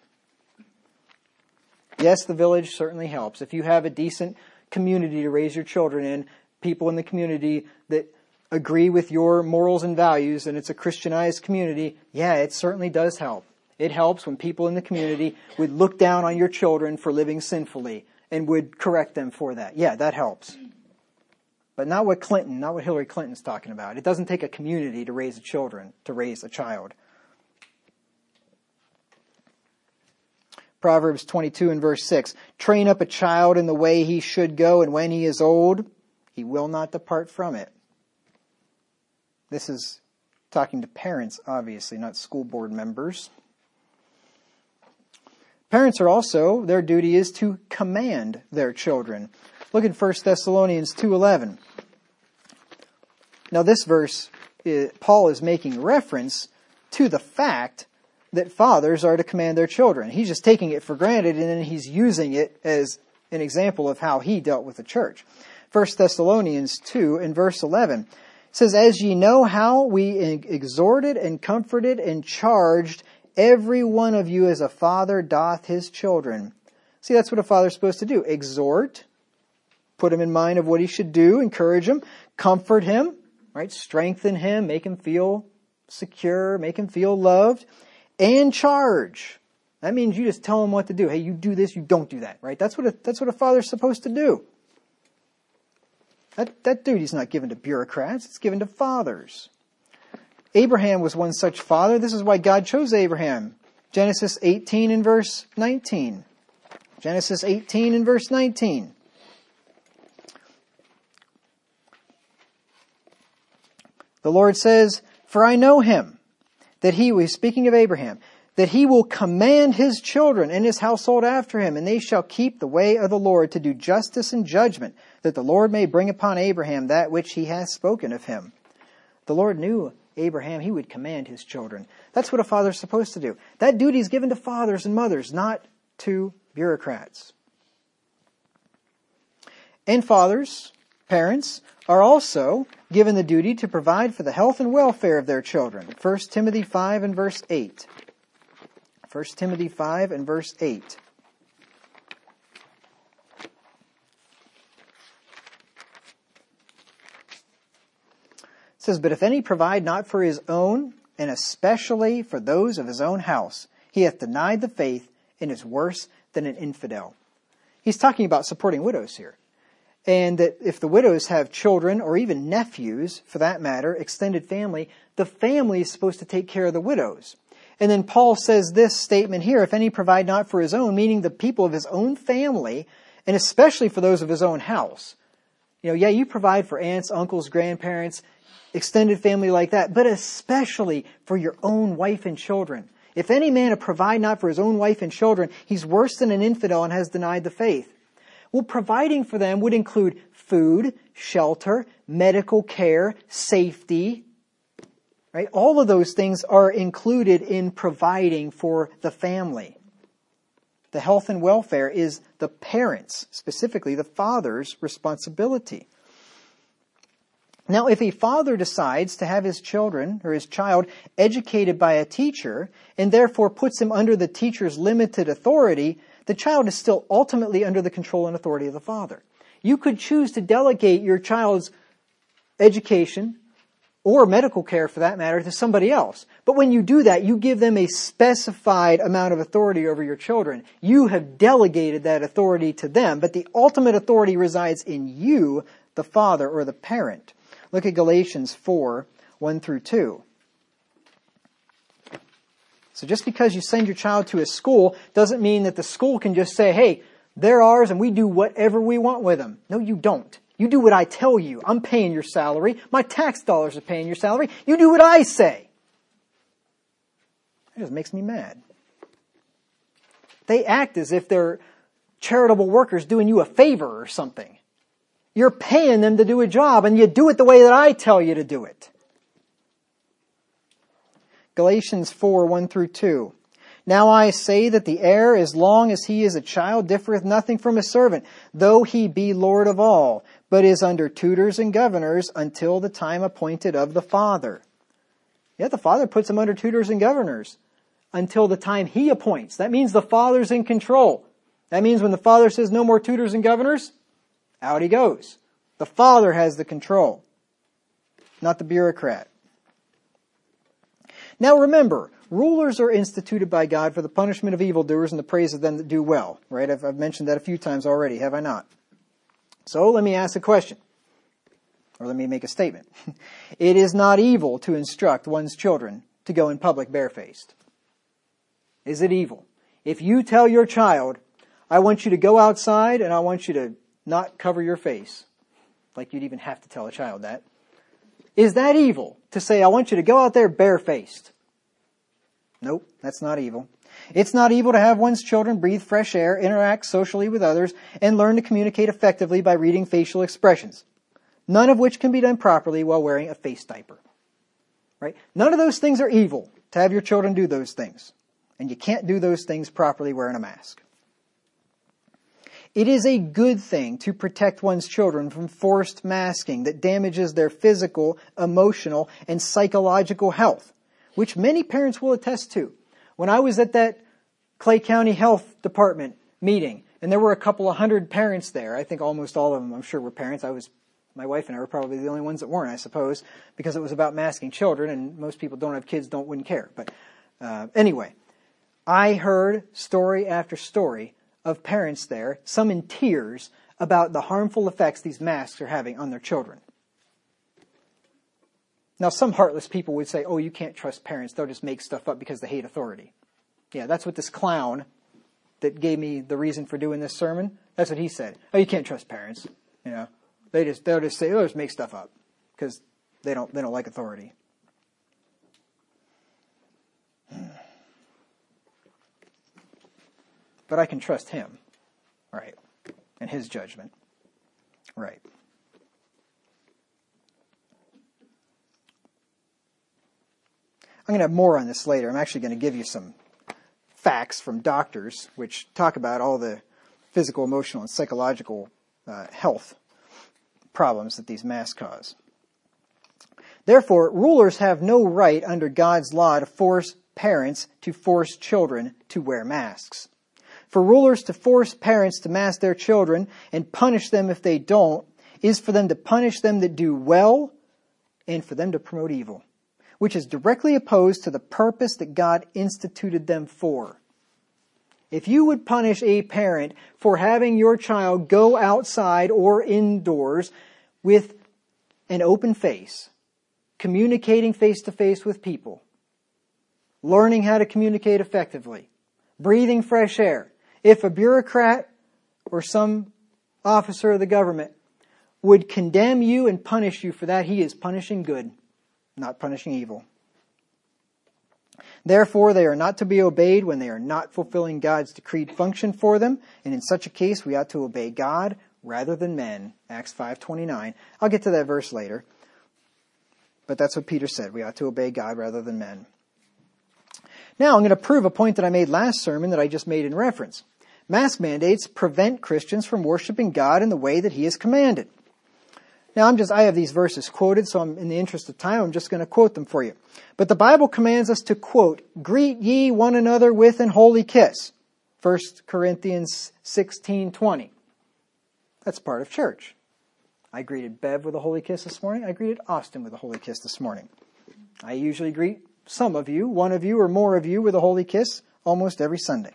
Yes, the village certainly helps. If you have a decent community to raise your children in, people in the community that agree with your morals and values, and it's a Christianized community, yeah, it certainly does help. It helps when people in the community would look down on your children for living sinfully and would correct them for that. Yeah, that helps. But not what Clinton, not what Hillary Clinton's talking about. It doesn't take a community to raise a children, to raise a child. Proverbs twenty-two and verse six, train up a child in the way he should go, and when he is old, he will not depart from it. This is talking to parents, obviously, not school board members. Parents are also, their duty is to command their children. Look at First Thessalonians two eleven. Now this verse, Paul is making reference to the fact that fathers are to command their children. He's just taking it for granted, and then he's using it as an example of how he dealt with the church. First Thessalonians two and verse eleven says, as ye know how we exhorted and comforted and charged every one of you as a father doth his children. See, that's what a father's supposed to do. Exhort, put him in mind of what he should do, encourage him, comfort him, right? Strengthen him, make him feel secure, make him feel loved, and charge. That means you just tell him what to do. Hey, you do this, you don't do that, right? That's what a, that's what a father's supposed to do. That, that duty's not given to bureaucrats, it's given to fathers. Abraham was one such father. This is why God chose Abraham. Genesis eighteen and verse nineteen. Genesis eighteen and verse nineteen. The Lord says, for I know him, that he, he's speaking of Abraham, that he will command his children and his household after him, and they shall keep the way of the Lord to do justice and judgment, that the Lord may bring upon Abraham that which he hath spoken of him. The Lord knew Abraham, he would command his children. That's what a father's supposed to do. That duty is given to fathers and mothers, not to bureaucrats. And fathers, parents, are also given the duty to provide for the health and welfare of their children. First Timothy five and verse eight. First Timothy five and verse eight. It says, but if any provide not for his own, and especially for those of his own house, he hath denied the faith and is worse than an infidel. He's talking about supporting widows here. And that if the widows have children, or even nephews, for that matter, extended family, the family is supposed to take care of the widows. And then Paul says this statement here, if any provide not for his own, meaning the people of his own family, and especially for those of his own house. You know, yeah, you provide for aunts, uncles, grandparents, extended family like that, but especially for your own wife and children. If any man provide not for his own wife and children, he's worse than an infidel and has denied the faith. Well, providing for them would include food, shelter, medical care, safety, right? All of those things are included in providing for the family. The health and welfare is the parents', specifically the father's, responsibility. Now, if a father decides to have his children or his child educated by a teacher and therefore puts him under the teacher's limited authority, the child is still ultimately under the control and authority of the father. You could choose to delegate your child's education or medical care, for that matter, to somebody else. But when you do that, you give them a specified amount of authority over your children. You have delegated that authority to them, but the ultimate authority resides in you, the father or the parent. Look at Galatians four, one through two. So just because you send your child to a school doesn't mean that the school can just say, hey, they're ours and we do whatever we want with them. No, you don't. You do what I tell you. I'm paying your salary. My tax dollars are paying your salary. You do what I say. It just makes me mad. They act as if they're charitable workers doing you a favor or something. You're paying them to do a job, and you do it the way that I tell you to do it. Galatians four, one through two. Now I say that the heir, as long as he is a child, differeth nothing from a servant, though he be Lord of all, but is under tutors and governors until the time appointed of the Father. Yet the Father puts him under tutors and governors until the time he appoints. That means the Father's in control. That means when the Father says no more tutors and governors, out he goes. The Father has the control, not the bureaucrat. Now remember, rulers are instituted by God for the punishment of evildoers and the praise of them that do well. Right? I've, I've mentioned that a few times already, have I not? So let me ask a question. Or let me make a statement. It is not evil to instruct one's children to go in public barefaced. Is it evil? If you tell your child, I want you to go outside and I want you to not cover your face, like you'd even have to tell a child that, is that evil to say, I want you to go out there barefaced? Nope, that's not evil. It's not evil to have one's children breathe fresh air, interact socially with others, and learn to communicate effectively by reading facial expressions. None of which can be done properly while wearing a face diaper. Right? None of those things are evil to have your children do those things. And you can't do those things properly wearing a mask. It is a good thing to protect one's children from forced masking that damages their physical, emotional, and psychological health, which many parents will attest to. When I was at that Clay County Health Department meeting, and there were a couple of hundred parents there, I think almost all of them, I'm sure, were parents. I was, my wife and I were probably the only ones that weren't, I suppose, because it was about masking children, and most people don't have kids, don't wouldn't care. But uh, anyway, I heard story after story of parents there, some in tears, about the harmful effects these masks are having on their children. Now, some heartless people would say, oh, you can't trust parents. They'll just make stuff up because they hate authority. Yeah, that's what this clown that gave me the reason for doing this sermon, that's what he said. Oh, you can't trust parents. You know, they just, they'll just say, oh, just make stuff up because they don't, they don't like authority. But I can trust him, right, and his judgment, right. I'm going to have more on this later. I'm actually going to give you some facts from doctors which talk about all the physical, emotional, and psychological uh, health problems that these masks cause. Therefore, rulers have no right under God's law to force parents to force children to wear masks. For rulers to force parents to mask their children and punish them if they don't is for them to punish them that do well and for them to promote evil, which is directly opposed to the purpose that God instituted them for. If you would punish a parent for having your child go outside or indoors with an open face, communicating face-to-face with people, learning how to communicate effectively, breathing fresh air, if a bureaucrat or some officer of the government would condemn you and punish you for that, he is punishing good, not punishing evil. Therefore, they are not to be obeyed when they are not fulfilling God's decreed function for them, and in such a case, we ought to obey God rather than men. Acts five twenty-nine. I'll get to that verse later, but that's what Peter said. We ought to obey God rather than men. Now, I'm going to prove a point that I made last sermon that I just made in reference. Mask mandates prevent Christians from worshiping God in the way that he has commanded. Now, I'm just, I have these verses quoted, so I'm, in the interest of time, I'm just going to quote them for you. But the Bible commands us to, quote, greet ye one another with an holy kiss. First Corinthians sixteen twenty. That's part of church. I greeted Bev with a holy kiss this morning. I greeted Austin with a holy kiss this morning. I usually greet some of you, one of you or more of you with a holy kiss almost every Sunday.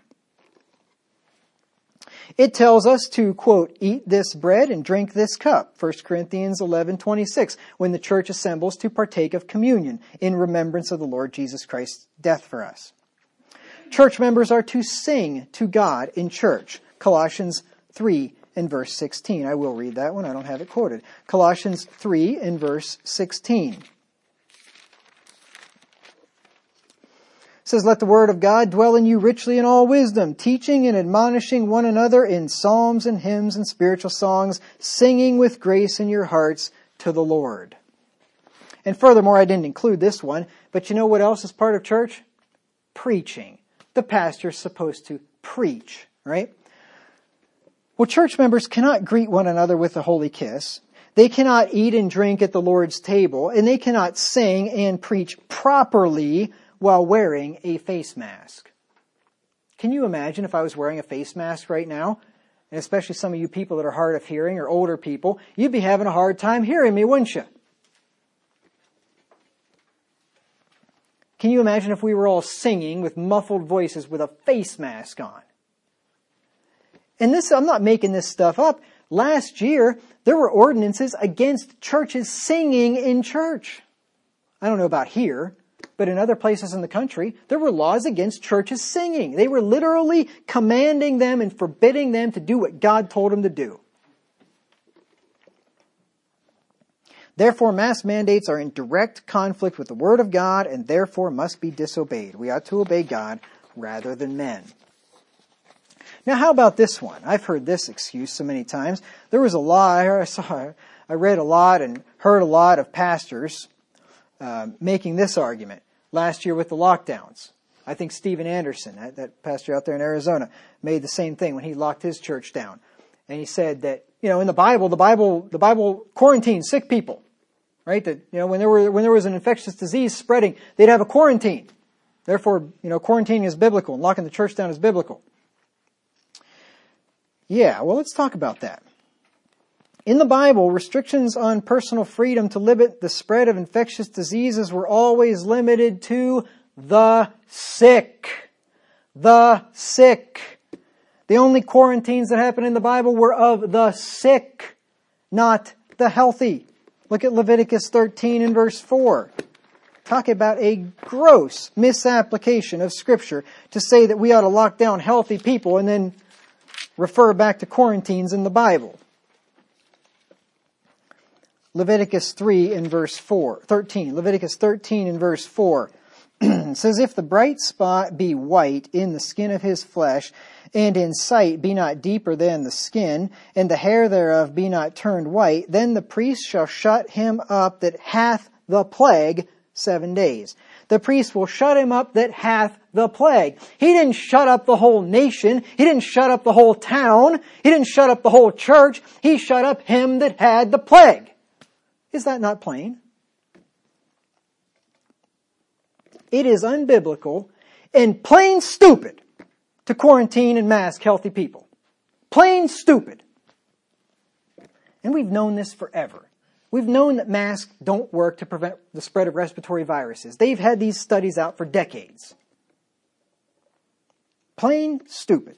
It tells us to, quote, eat this bread and drink this cup, First Corinthians eleven twenty-six, when the church assembles to partake of communion in remembrance of the Lord Jesus Christ's death for us. Church members are to sing to God in church, Colossians three and verse sixteen. I will read that one. I don't have it quoted. Colossians three and verse sixteen. says, let the word of God dwell in you richly in all wisdom, teaching and admonishing one another in psalms and hymns and spiritual songs, singing with grace in your hearts to the Lord. And furthermore, I didn't include this one, but you know what else is part of church? Preaching. The pastor's supposed to preach, right? Well, church members cannot greet one another with a holy kiss. They cannot eat and drink at the Lord's table, and they cannot sing and preach properly while wearing a face mask. Can you imagine if I was wearing a face mask right now? And especially some of you people that are hard of hearing or older people, you'd be having a hard time hearing me, wouldn't you? Can you imagine if we were all singing with muffled voices with a face mask on? And this, I'm not making this stuff up. Last year, there were ordinances against churches singing in church. I don't know about here, but in other places in the country, there were laws against churches singing. They were literally commanding them and forbidding them to do what God told them to do. Therefore, mask mandates are in direct conflict with the Word of God and therefore must be disobeyed. We ought to obey God rather than men. Now, how about this one? I've heard this excuse so many times. There was a lot, I saw, I read a lot and heard a lot of pastors uh, making this argument last year with the lockdowns. I think Stephen Anderson, that, that pastor out there in Arizona, made the same thing when he locked his church down. And he said that, you know, in the Bible, the Bible, the Bible quarantined sick people, right? That, you know, when there were, when there was an infectious disease spreading, they'd have a quarantine. Therefore, you know, quarantining is biblical and locking the church down is biblical. Yeah, well, let's talk about that. In the Bible, restrictions on personal freedom to limit the spread of infectious diseases were always limited to the sick. The sick. The only quarantines that happened in the Bible were of the sick, not the healthy. Look at Leviticus thirteen and verse four. Talk about a gross misapplication of Scripture to say that we ought to lock down healthy people and then refer back to quarantines in the Bible. Leviticus three and verse four, thirteen. Leviticus thirteen and verse four says, if the bright spot be white in the skin of his flesh, and in sight be not deeper than the skin, and the hair thereof be not turned white, then the priest shall shut him up that hath the plague seven days. The priest will shut him up that hath the plague. He didn't shut up the whole nation. He didn't shut up the whole town. He didn't shut up the whole church. He shut up him that had the plague. Is that not plain? It is unbiblical and plain stupid to quarantine and mask healthy people. Plain stupid. And we've known this forever. We've known that masks don't work to prevent the spread of respiratory viruses. They've had these studies out for decades. Plain stupid.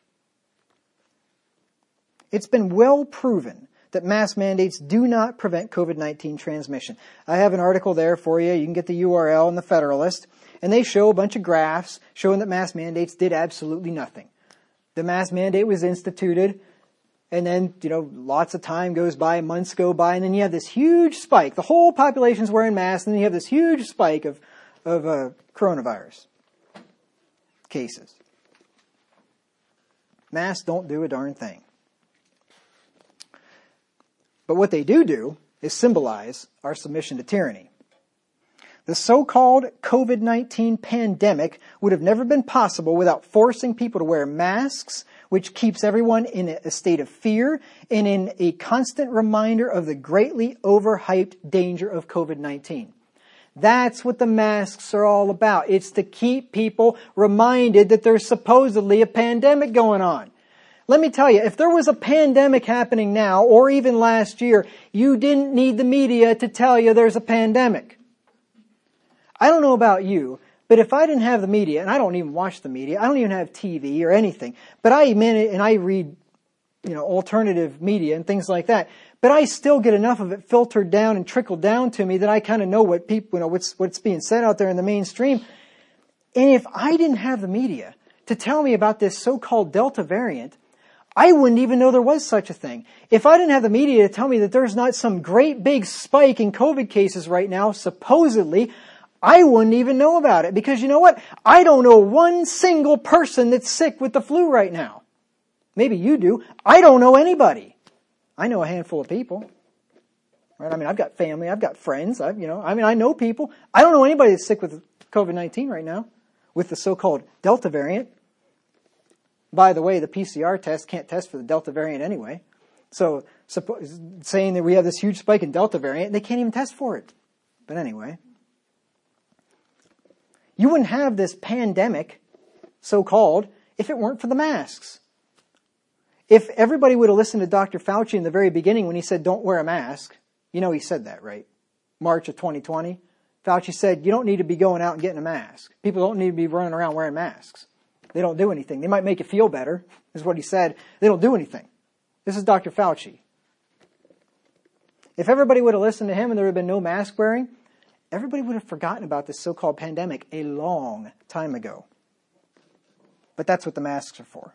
It's been well proven that mask mandates do not prevent COVID nineteen transmission. I have an article there for you. You can get the U R L in the Federalist. And they show a bunch of graphs showing that mask mandates did absolutely nothing. The mask mandate was instituted, and then, you know, lots of time goes by, months go by, and then you have this huge spike. The whole population's wearing masks, and then you have this huge spike of, of uh, coronavirus cases. Masks don't do a darn thing. But what they do do is symbolize our submission to tyranny. The so-called COVID nineteen pandemic would have never been possible without forcing people to wear masks, which keeps everyone in a state of fear and in a constant reminder of the greatly overhyped danger of COVID nineteen. That's what the masks are all about. It's to keep people reminded that there's supposedly a pandemic going on. Let me tell you, if there was a pandemic happening now, or even last year, you didn't need the media to tell you there's a pandemic. I don't know about you, but if I didn't have the media, and I don't even watch the media, I don't even have T V or anything, but I admit it, and I read, you know, alternative media and things like that, but I still get enough of it filtered down and trickled down to me that I kind of know what people, you know, what's, what's being said out there in the mainstream. And if I didn't have the media to tell me about this so-called Delta variant, I wouldn't even know there was such a thing. If I didn't have the media to tell me that there's not some great big spike in COVID cases right now, supposedly, I wouldn't even know about it because you know what? I don't know one single person that's sick with the flu right now. Maybe you do. I don't know anybody. I know a handful of people. Right? I mean, I've got family, I've got friends, I've, you know, I mean, I know people. I don't know anybody that's sick with covid nineteen right now with the so-called Delta variant. By the way, the P C R test can't test for the Delta variant anyway. So, suppose, saying that we have this huge spike in Delta variant, they can't even test for it. But anyway, you wouldn't have this pandemic, so-called, if it weren't for the masks. If everybody would have listened to Doctor Fauci in the very beginning when he said, don't wear a mask, you know he said that, right? March of twenty twenty. Fauci said, you don't need to be going out and getting a mask. People don't need to be running around wearing masks. They don't do anything. They might make you feel better, is what he said. They don't do anything. This is Doctor Fauci. If everybody would have listened to him and there would have been no mask wearing, everybody would have forgotten about this so-called pandemic a long time ago. But that's what the masks are for.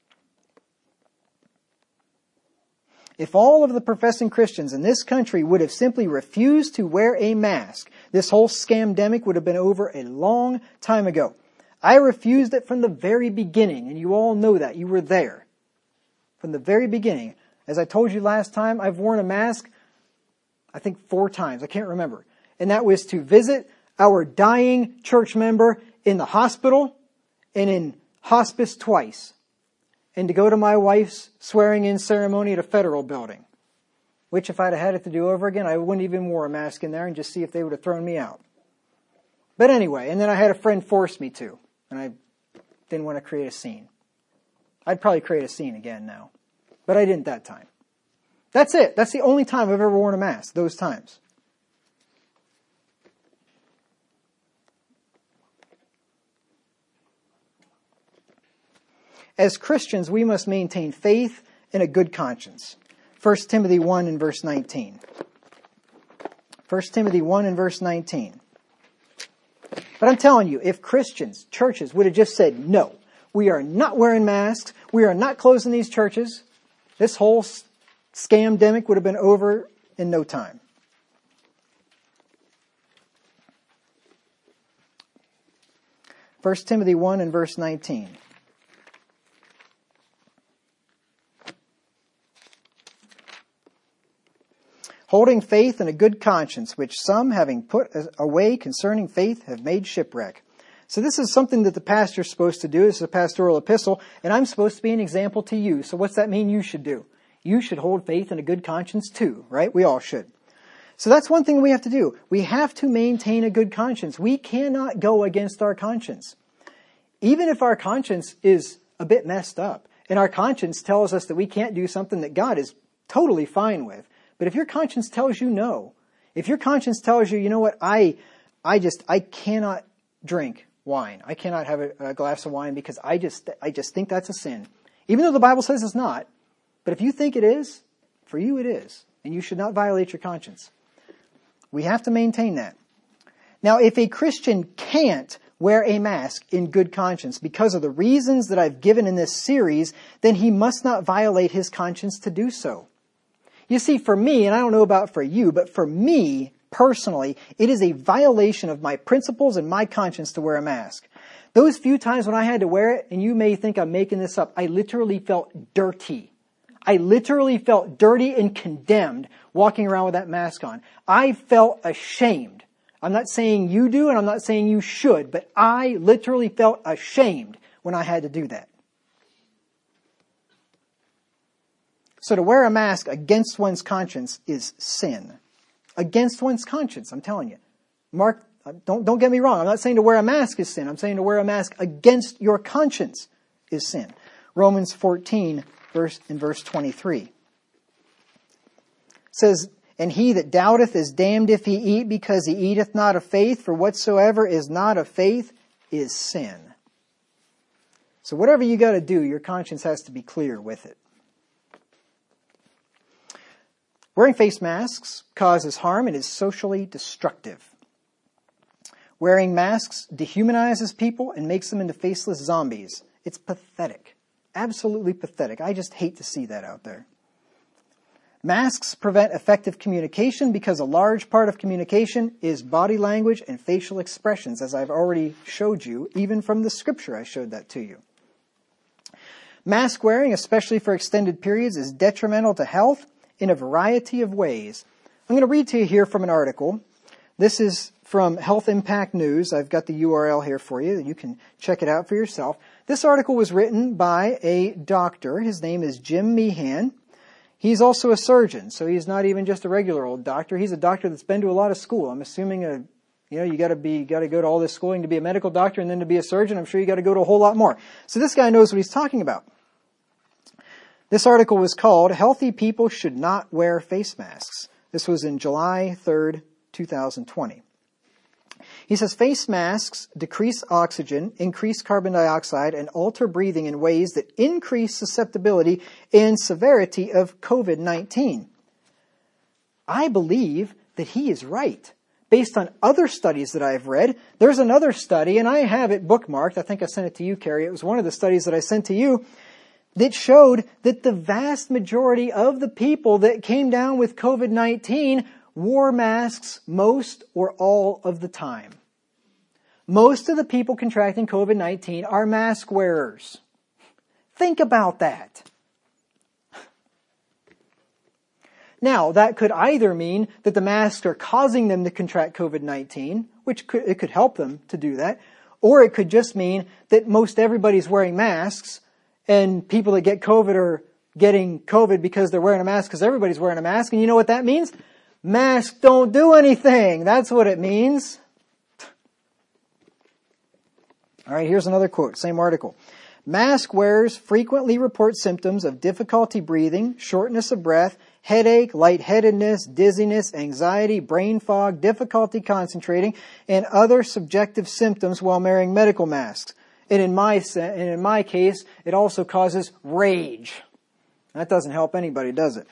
If all of the professing Christians in this country would have simply refused to wear a mask, this whole scamdemic would have been over a long time ago. I refused it from the very beginning, and you all know that. You were there. From the very beginning. As I told you last time, I've worn a mask, I think four times. I can't remember. And that was to visit our dying church member in the hospital and in hospice twice. And to go to my wife's swearing-in ceremony at a federal building. Which, if I'd have had it to do over again, I wouldn't even wear a mask in there and just see if they would have thrown me out. But anyway, and then I had a friend force me to. And I didn't want to create a scene. I'd probably create a scene again now. But I didn't that time. That's it. That's the only time I've ever worn a mask. Those times. As Christians, we must maintain faith and a good conscience. First Timothy one and verse nineteen. First Timothy one and verse nineteen. But I'm telling you, if Christians, churches, would have just said, no, we are not wearing masks, we are not closing these churches, this whole scamdemic would have been over in no time. First Timothy one and verse nineteen. Holding faith and a good conscience, which some, having put away concerning faith, have made shipwreck. So this is something that the pastor is supposed to do. This is a pastoral epistle, and I'm supposed to be an example to you. So what's that mean you should do? You should hold faith and a good conscience too, right? We all should. So that's one thing we have to do. We have to maintain a good conscience. We cannot go against our conscience. Even if our conscience is a bit messed up, and our conscience tells us that we can't do something that God is totally fine with, but if your conscience tells you no, if your conscience tells you, you know what, I, I just, I cannot drink wine. I cannot have a, a glass of wine because I just, I just think that's a sin. Even though the Bible says it's not. But if you think it is, for you it is. And you should not violate your conscience. We have to maintain that. Now, if a Christian can't wear a mask in good conscience because of the reasons that I've given in this series, then he must not violate his conscience to do so. You see, for me, and I don't know about for you, but for me, personally, it is a violation of my principles and my conscience to wear a mask. Those few times when I had to wear it, and you may think I'm making this up, I literally felt dirty. I literally felt dirty and condemned walking around with that mask on. I felt ashamed. I'm not saying you do, and I'm not saying you should, but I literally felt ashamed when I had to do that. So to wear a mask against one's conscience is sin. Against one's conscience, I'm telling you. Mark, don't, don't get me wrong. I'm not saying to wear a mask is sin. I'm saying to wear a mask against your conscience is sin. Romans fourteen, verse in verse twenty-three. Says, and he that doubteth is damned if he eat, because he eateth not of faith, for whatsoever is not of faith is sin. So whatever you got to do, your conscience has to be clear with it. Wearing face masks causes harm and is socially destructive. Wearing masks dehumanizes people and makes them into faceless zombies. It's pathetic. Absolutely pathetic. I just hate to see that out there. Masks prevent effective communication because a large part of communication is body language and facial expressions, as I've already showed you, even from the scripture I showed that to you. Mask wearing, especially for extended periods, is detrimental to health in a variety of ways. I'm going to read to you here from an article. This is from Health Impact News. I've got the U R L here for you. You can check it out for yourself. This article was written by a doctor. His name is Jim Meehan. He's also a surgeon, so he's not even just a regular old doctor. He's a doctor that's been to a lot of school. I'm assuming a, you know, you got to be, got to go to all this schooling to be a medical doctor, and then to be a surgeon, I'm sure you got to go to a whole lot more. So this guy knows what he's talking about. This article was called "Healthy People Should Not Wear Face Masks." This was in July third, two thousand twenty. He says face masks decrease oxygen, increase carbon dioxide, and alter breathing in ways that increase susceptibility and severity of COVID nineteen. I believe that he is right. Based on other studies that I've read, there's another study, and I have it bookmarked. I think I sent it to you, Carrie. It was one of the studies that I sent to you that showed that the vast majority of the people that came down with COVID nineteen wore masks most or all of the time. Most of the people contracting COVID nineteen are mask wearers. Think about that. Now, that could either mean that the masks are causing them to contract COVID nineteen, which could, it could help them to do that, or it could just mean that most everybody's wearing masks, and people that get COVID are getting COVID because they're wearing a mask because everybody's wearing a mask. And you know what that means? Masks don't do anything. That's what it means. All right, here's another quote, same article. Mask wearers frequently report symptoms of difficulty breathing, shortness of breath, headache, lightheadedness, dizziness, anxiety, brain fog, difficulty concentrating, and other subjective symptoms while wearing medical masks. And in my and in my case, it also causes rage. That doesn't help anybody, does it?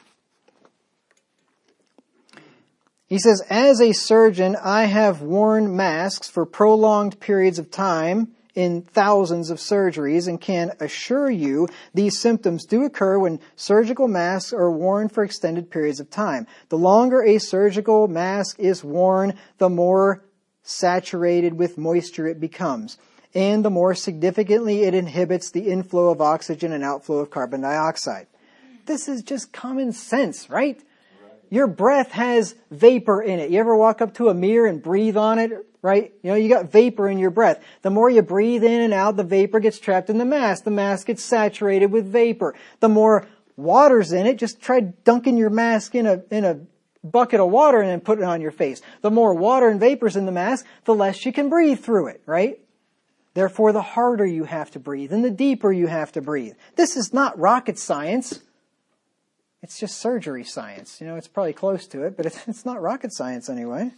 He says, as a surgeon, I have worn masks for prolonged periods of time in thousands of surgeries and can assure you these symptoms do occur when surgical masks are worn for extended periods of time. The longer a surgical mask is worn, the more saturated with moisture it becomes, and the more significantly it inhibits the inflow of oxygen and outflow of carbon dioxide. This is just common sense, right? Your breath has vapor in it. You ever walk up to a mirror and breathe on it, right? You know, you got vapor in your breath. The more you breathe in and out, the vapor gets trapped in the mask. The mask gets saturated with vapor. The more water's in it, just try dunking your mask in a, in a bucket of water and then put it on your face. The more water and vapor's in the mask, the less you can breathe through it, right? Therefore, the harder you have to breathe and the deeper you have to breathe. This is not rocket science. It's just surgery science. You know, it's probably close to it, but it's, it's not rocket science anyway.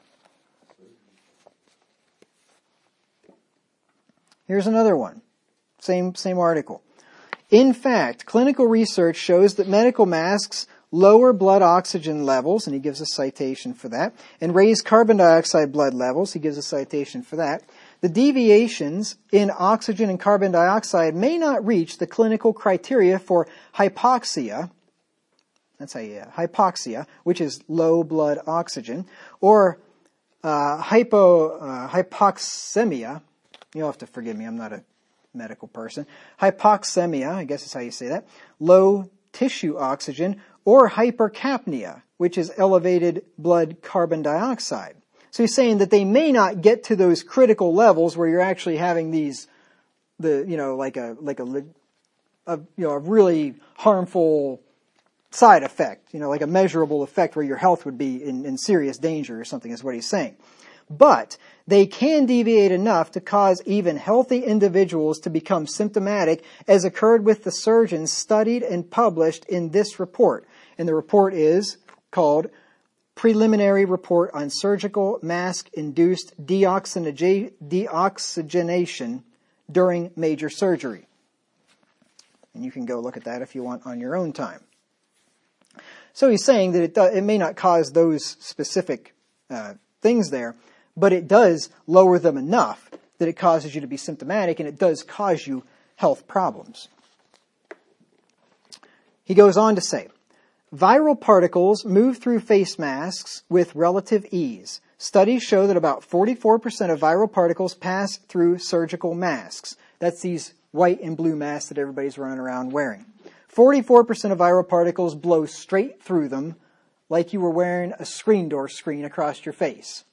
Here's another one. Same, same article. In fact, clinical research shows that medical masks lower blood oxygen levels, and he gives a citation for that, and raise carbon dioxide blood levels. He gives a citation for that. The deviations in oxygen and carbon dioxide may not reach the clinical criteria for hypoxia. That's how you, uh, hypoxia, which is low blood oxygen, or uh, hypo uh, hypoxemia. You'll have to forgive me, I'm not a medical person. Hypoxemia, I guess is how you say that. Low tissue oxygen, or hypercapnia, which is elevated blood carbon dioxide. So he's saying that they may not get to those critical levels where you're actually having these, the you know, like a like a, a you know a really harmful side effect, you know, like a measurable effect where your health would be in, in serious danger or something is what he's saying. But they can deviate enough to cause even healthy individuals to become symptomatic, as occurred with the surgeons studied and published in this report. And the report is called Preliminary Report on Surgical Mask-Induced Deoxygenation During Major Surgery. And you can go look at that if you want on your own time. So he's saying that it, do, it may not cause those specific uh, things there, but it does lower them enough that it causes you to be symptomatic, and it does cause you health problems. He goes on to say, Viral particles move through face masks with relative ease. Studies show that about forty-four percent of viral particles pass through surgical masks. That's these white and blue masks that everybody's running around wearing. forty-four percent of viral particles blow straight through them like you were wearing a screen door screen across your face.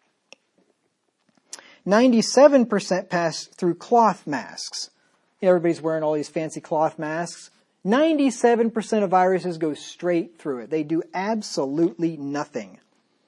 ninety-seven percent pass through cloth masks. You know, everybody's wearing all these fancy cloth masks. ninety-seven percent of viruses go straight through it. They do absolutely nothing.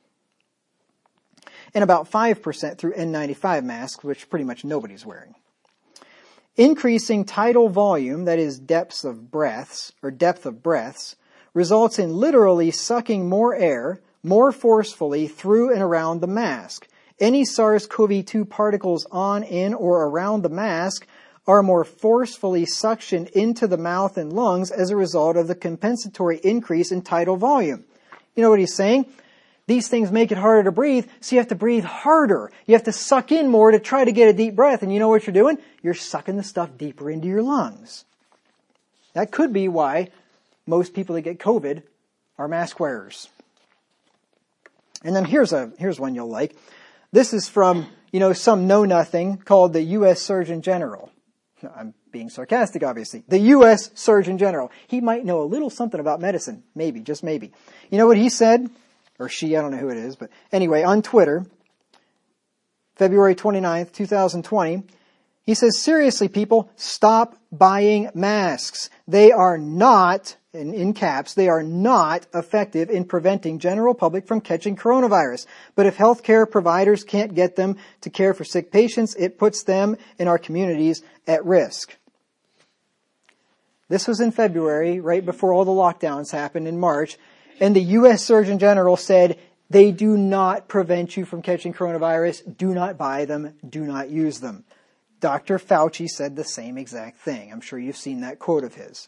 And about five percent through N ninety-five masks, which pretty much nobody's wearing. Increasing tidal volume, that is depths of breaths, or depth of breaths, results in literally sucking more air more forcefully through and around the mask. Any SARS-C o V two particles on, in, or around the mask are more forcefully suctioned into the mouth and lungs as a result of the compensatory increase in tidal volume. You know what he's saying? These things make it harder to breathe, so you have to breathe harder. You have to suck in more to try to get a deep breath. And you know what you're doing? You're sucking the stuff deeper into your lungs. That could be why most people that get COVID are mask wearers. And then here's a here's one you'll like. This is from, you know, some know-nothing called the U S Surgeon General. I'm being sarcastic, obviously. The U S Surgeon General. He might know a little something about medicine. Maybe, just maybe. You know what he said? Or she, I don't know who it is. But anyway, on Twitter, February twenty-ninth, twenty twenty, he says, seriously, people, stop buying masks. They are not, in, in caps, they are not effective in preventing general public from catching coronavirus. But if healthcare providers can't get them to care for sick patients, it puts them and our communities at risk. This was in February, right before all the lockdowns happened in March. And the U S Surgeon General said, they do not prevent you from catching coronavirus. Do not buy them. Do not use them. Doctor Fauci said the same exact thing. I'm sure you've seen that quote of his.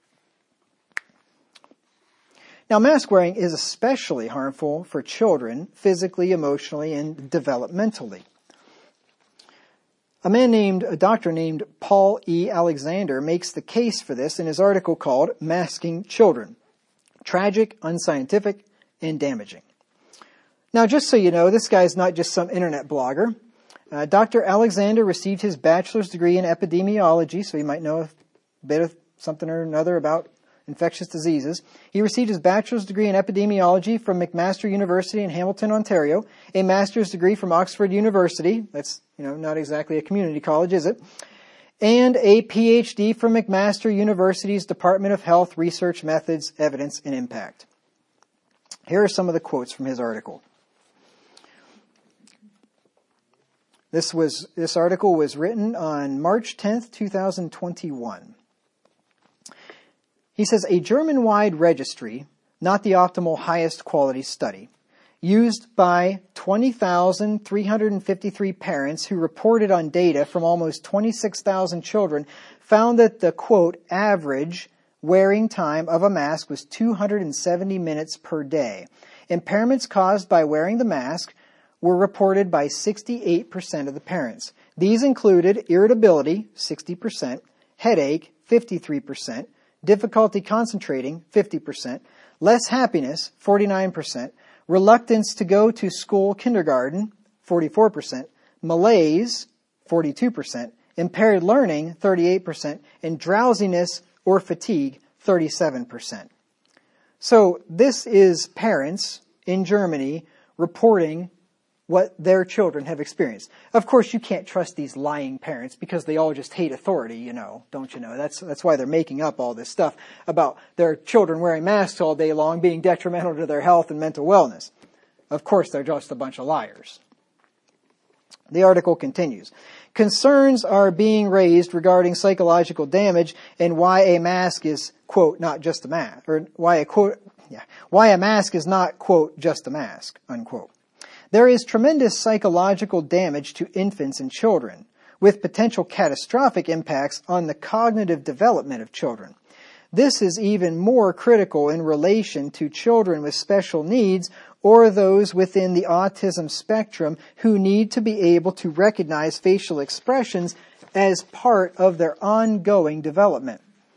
Now, mask wearing is especially harmful for children, physically, emotionally, and developmentally. A man named, a doctor named Paul E. Alexander makes the case for this in his article called Masking Children. Tragic, unscientific, and damaging. Now, just so you know, this guy's not just some internet blogger. Uh, Doctor Alexander received his bachelor's degree in epidemiology, so he might know a bit of something or another about infectious diseases. He received his bachelor's degree in epidemiology from McMaster University in Hamilton, Ontario, a master's degree from Oxford University. That's, you know, not exactly a community college, is it? And a P H D from McMaster University's Department of Health, Research Methods, Evidence, and Impact. Here are some of the quotes from his article. This was this article was written on March tenth, twenty twenty-one. He says, a German-wide registry, not the optimal highest quality study, used by twenty thousand three hundred fifty-three parents who reported on data from almost twenty-six thousand children, found that the, quote, average wearing time of a mask was two hundred seventy minutes per day. Impairments caused by wearing the mask were reported by sixty-eight percent of the parents. These included irritability, sixty percent, headache, fifty-three percent, difficulty concentrating, fifty percent, less happiness, forty-nine percent, reluctance to go to school kindergarten, forty-four percent, malaise, forty-two percent, impaired learning, thirty-eight percent, and drowsiness or fatigue, thirty-seven percent. So this is parents in Germany reporting what their children have experienced. Of course, you can't trust these lying parents because they all just hate authority, you know, don't you know? That's that's why they're making up all this stuff about their children wearing masks all day long being detrimental to their health and mental wellness. Of course, they're just a bunch of liars. The article continues. Concerns are being raised regarding psychological damage and why a mask is, quote, not just a mask, or why a quote, yeah, why a mask is not, quote, just a mask, unquote. There is tremendous psychological damage to infants and children, with potential catastrophic impacts on the cognitive development of children. This is even more critical in relation to children with special needs or those within the autism spectrum who need to be able to recognize facial expressions as part of their ongoing development.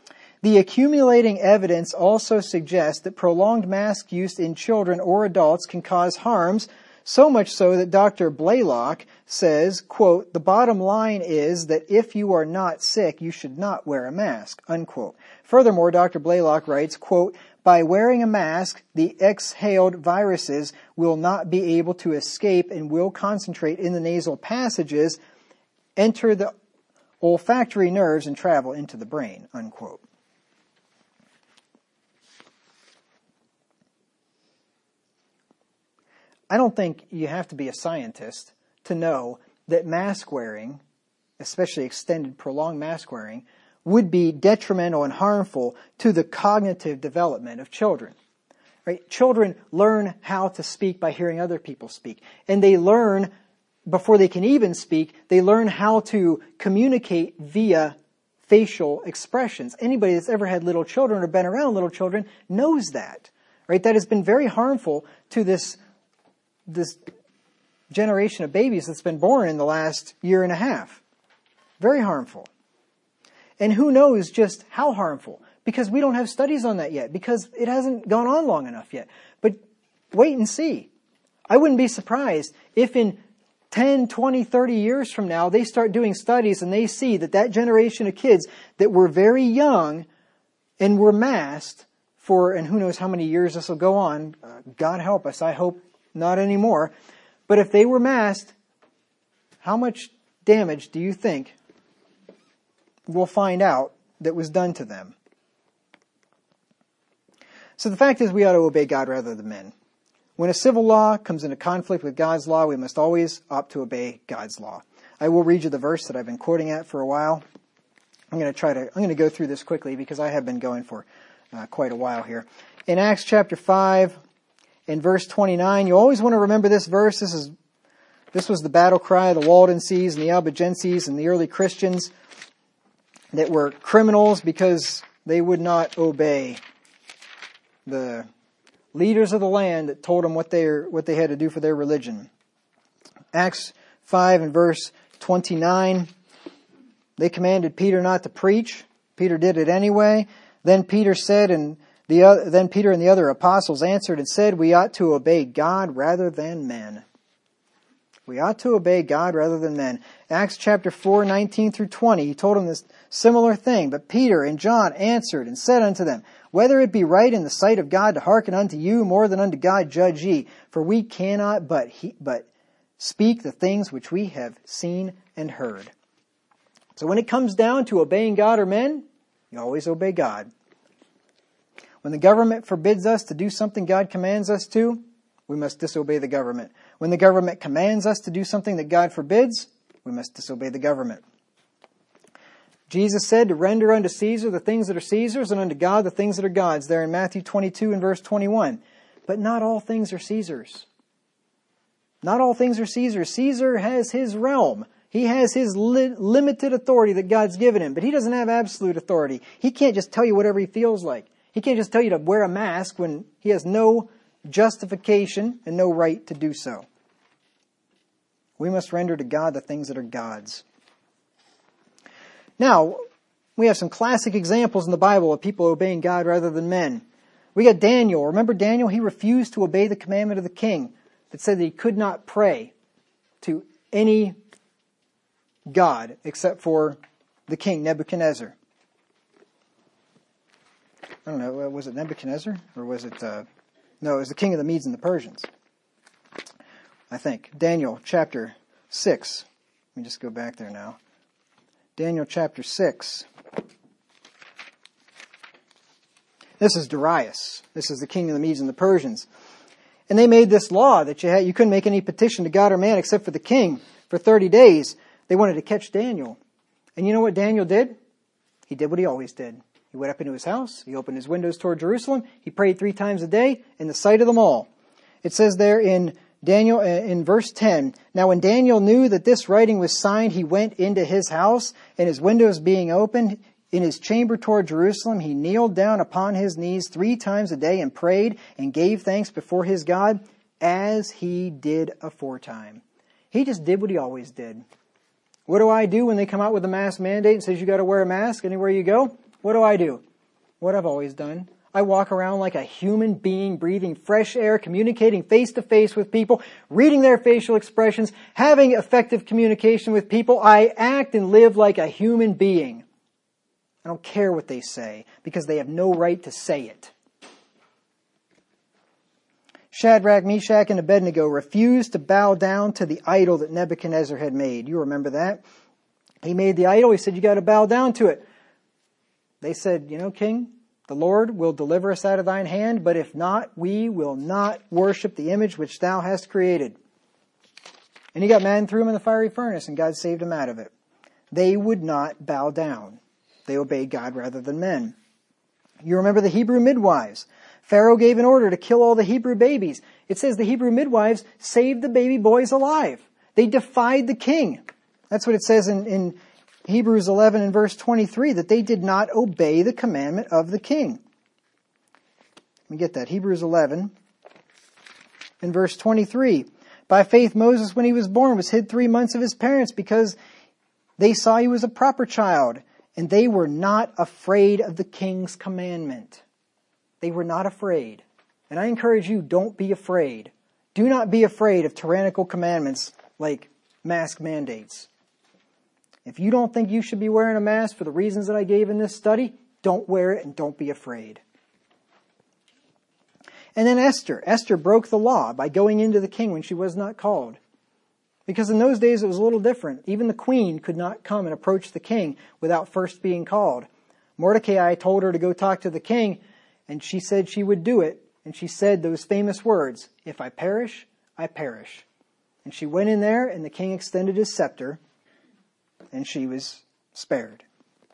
The accumulating evidence also suggests that prolonged mask use in children or adults can cause harms, so much so that Doctor Blaylock says, quote, the bottom line is that if you are not sick, you should not wear a mask, unquote. Furthermore, Doctor Blaylock writes, quote, by wearing a mask, the exhaled viruses will not be able to escape and will concentrate in the nasal passages, enter the olfactory nerves, and travel into the brain, unquote. I don't think you have to be a scientist to know that mask wearing, especially extended, prolonged mask wearing, would be detrimental and harmful to the cognitive development of children. Right? Children learn how to speak by hearing other people speak. And they learn, before they can even speak, they learn how to communicate via facial expressions. Anybody that's ever had little children or been around little children knows that. Right? That has been very harmful to this this generation of babies that's been born in the last year and a half. Very harmful. And who knows just how harmful? Because we don't have studies on that yet, because it hasn't gone on long enough yet. But wait and see. I wouldn't be surprised if in ten, twenty, thirty years from now they start doing studies and they see that that generation of kids that were very young and were masked for, and who knows how many years this will go on. Uh, God help us, I hope not anymore. But if they were masked, how much damage do you think we'll find out that was done to them? So the fact is, we ought to obey God rather than men. When a civil law comes into conflict with God's law, we must always opt to obey God's law. I will read you the verse that I've been quoting at for a while. I'm going to try to, I'm going to go through this quickly because I have been going for uh, quite a while here. In Acts chapter five, in verse twenty-nine, you always want to remember this verse. This is, this was the battle cry of the Waldenses and the Albigenses and the early Christians that were criminals because they would not obey the leaders of the land that told them what they what they had to do for their religion. Acts five and verse twenty-nine, they commanded Peter not to preach. Peter did it anyway. Then Peter said, and the other, then Peter and the other apostles answered and said, we ought to obey God rather than men. We ought to obey God rather than men. Acts chapter four, nineteen through twenty, he told them this similar thing. But Peter and John answered and said unto them, whether it be right in the sight of God to hearken unto you more than unto God, judge ye. For we cannot but he, but speak the things which we have seen and heard. So when it comes down to obeying God or men, you always obey God. When the government forbids us to do something God commands us to, we must disobey the government. When the government commands us to do something that God forbids, we must disobey the government. Jesus said to render unto Caesar the things that are Caesar's and unto God the things that are God's, there in Matthew twenty-two and verse twenty-one. But not all things are Caesar's. Not all things are Caesar's. Caesar has his realm. He has his li- limited authority that God's given him, but he doesn't have absolute authority. He can't just tell you whatever he feels like. He can't just tell you to wear a mask when he has no justification and no right to do so. We must render to God the things that are God's. Now, we have some classic examples in the Bible of people obeying God rather than men. We got Daniel. Remember Daniel? He refused to obey the commandment of the king that said that he could not pray to any god except for the king, Nebuchadnezzar. I don't know, was it Nebuchadnezzar? Or was it, uh, no, it was the king of the Medes and the Persians. I think. Daniel chapter six. Let me just go back there now. Daniel chapter six. This is Darius. This is the king of the Medes and the Persians. And they made this law that you had, you couldn't make any petition to God or man except for the king for thirty days. They wanted to catch Daniel. And you know what Daniel did? He did what he always did. He went up into his house. He opened his windows toward Jerusalem. He prayed three times a day in the sight of them all. It says there in Daniel, in verse ten, now when Daniel knew that this writing was signed, he went into his house, and his windows being opened, in his chamber toward Jerusalem, he kneeled down upon his knees three times a day and prayed and gave thanks before his God as he did aforetime. He just did what he always did. What do I do when they come out with a mask mandate and says you got to wear a mask anywhere you go? What do I do? what I've always done. I walk around like a human being, breathing fresh air, communicating face to face with people, reading their facial expressions, having effective communication with people. I act and live like a human being. I don't care what they say because they have no right to say it. Shadrach, Meshach, and Abednego refused to bow down to the idol that Nebuchadnezzar had made. You remember that? He made the idol. He said, you got to bow down to it. They said, you know, King, the Lord will deliver us out of thine hand, but if not, we will not worship the image which thou hast created. And he got mad and threw him in the fiery furnace, and God saved him out of it. They would not bow down. They obeyed God rather than men. You remember the Hebrew midwives. Pharaoh gave an order to kill all the Hebrew babies. It says the Hebrew midwives saved the baby boys alive. They defied the king. That's what it says in, in Hebrews eleven and verse twenty-three, that they did not obey the commandment of the king. Let me get that. Hebrews eleven and verse twenty-three. By faith Moses, when he was born, was hid three months of his parents because they saw he was a proper child, and they were not afraid of the king's commandment. They were not afraid. And I encourage you, don't be afraid. Do not be afraid of tyrannical commandments like mask mandates. If you don't think you should be wearing a mask for the reasons that I gave in this study, don't wear it and don't be afraid. And then Esther. Esther broke the law by going into the king when she was not called. Because in those days it was a little different. Even the queen could not come and approach the king without first being called. Mordecai told her to go talk to the king, and she said she would do it. And she said those famous words, if I perish, I perish. And she went in there, and the king extended his scepter, and she was spared.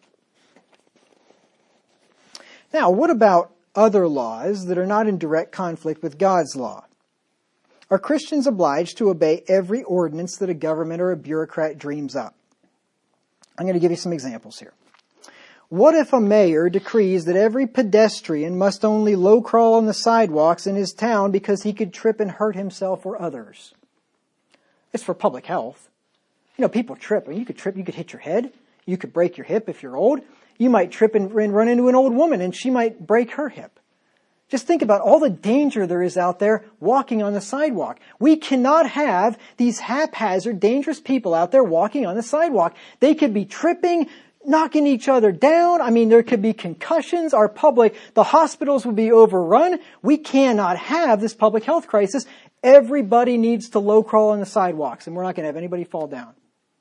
Now, what about other laws that are not in direct conflict with God's law? Are Christians obliged to obey every ordinance that a government or a bureaucrat dreams up? I'm going to give you some examples here. What if a mayor decrees that every pedestrian must only low crawl on the sidewalks in his town because he could trip and hurt himself or others? It's for public health. You know, people trip. I mean, you could trip, you could hit your head. You could break your hip if you're old. You might trip and run into an old woman and she might break her hip. Just think about all the danger there is out there walking on the sidewalk. We cannot have these haphazard, dangerous people out there walking on the sidewalk. They could be tripping, knocking each other down. I mean, there could be concussions. Our public, the hospitals would be overrun. We cannot have this public health crisis. Everybody needs to low crawl on the sidewalks, and we're not going to have anybody fall down.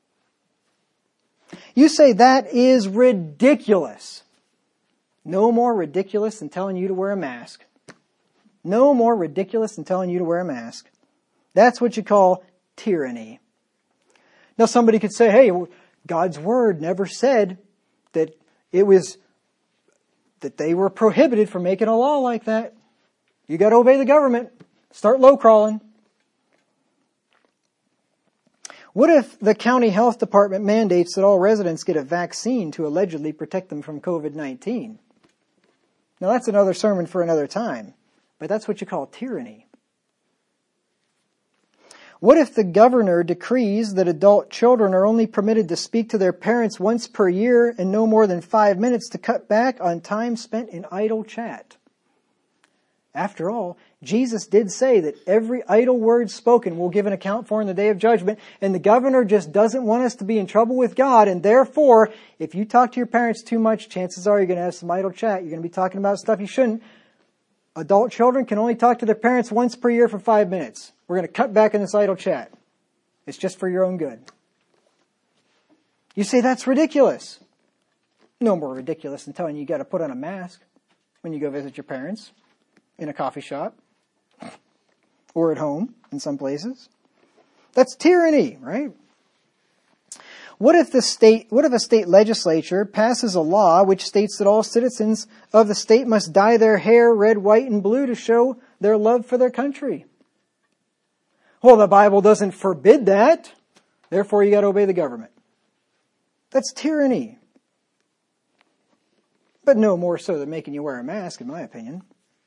You say that is ridiculous. No more ridiculous than telling you to wear a mask. No more ridiculous than telling you to wear a mask. That's what you call tyranny. Now somebody could say, hey, God's word never said that it was, that they were prohibited from making a law like that. You got to obey the government. Start low crawling. What if the county health department mandates that all residents get a vaccine to allegedly protect them from covid nineteen? Now that's another sermon for another time, but that's what you call tyranny. What if the governor decrees that adult children are only permitted to speak to their parents once per year and no more than five minutes to cut back on time spent in idle chat? After all, Jesus did say that every idle word spoken will give an account for in the day of judgment, and the governor just doesn't want us to be in trouble with God, and therefore, if you talk to your parents too much, chances are you're going to have some idle chat. You're going to be talking about stuff you shouldn't. Adult children can only talk to their parents once per year for five minutes. We're going to cut back on this idle chat. It's just for your own good. You say that's ridiculous. No more ridiculous than telling you you got to put on a mask when you go visit your parents in a coffee shop or at home in some places. That's tyranny, right? What if the state, what if a state legislature passes a law which states that all citizens of the state must dye their hair red, white, and blue to show their love for their country? Well, the Bible doesn't forbid that. Therefore, you got to obey the government. That's tyranny. But no more so than making you wear a mask, in my opinion.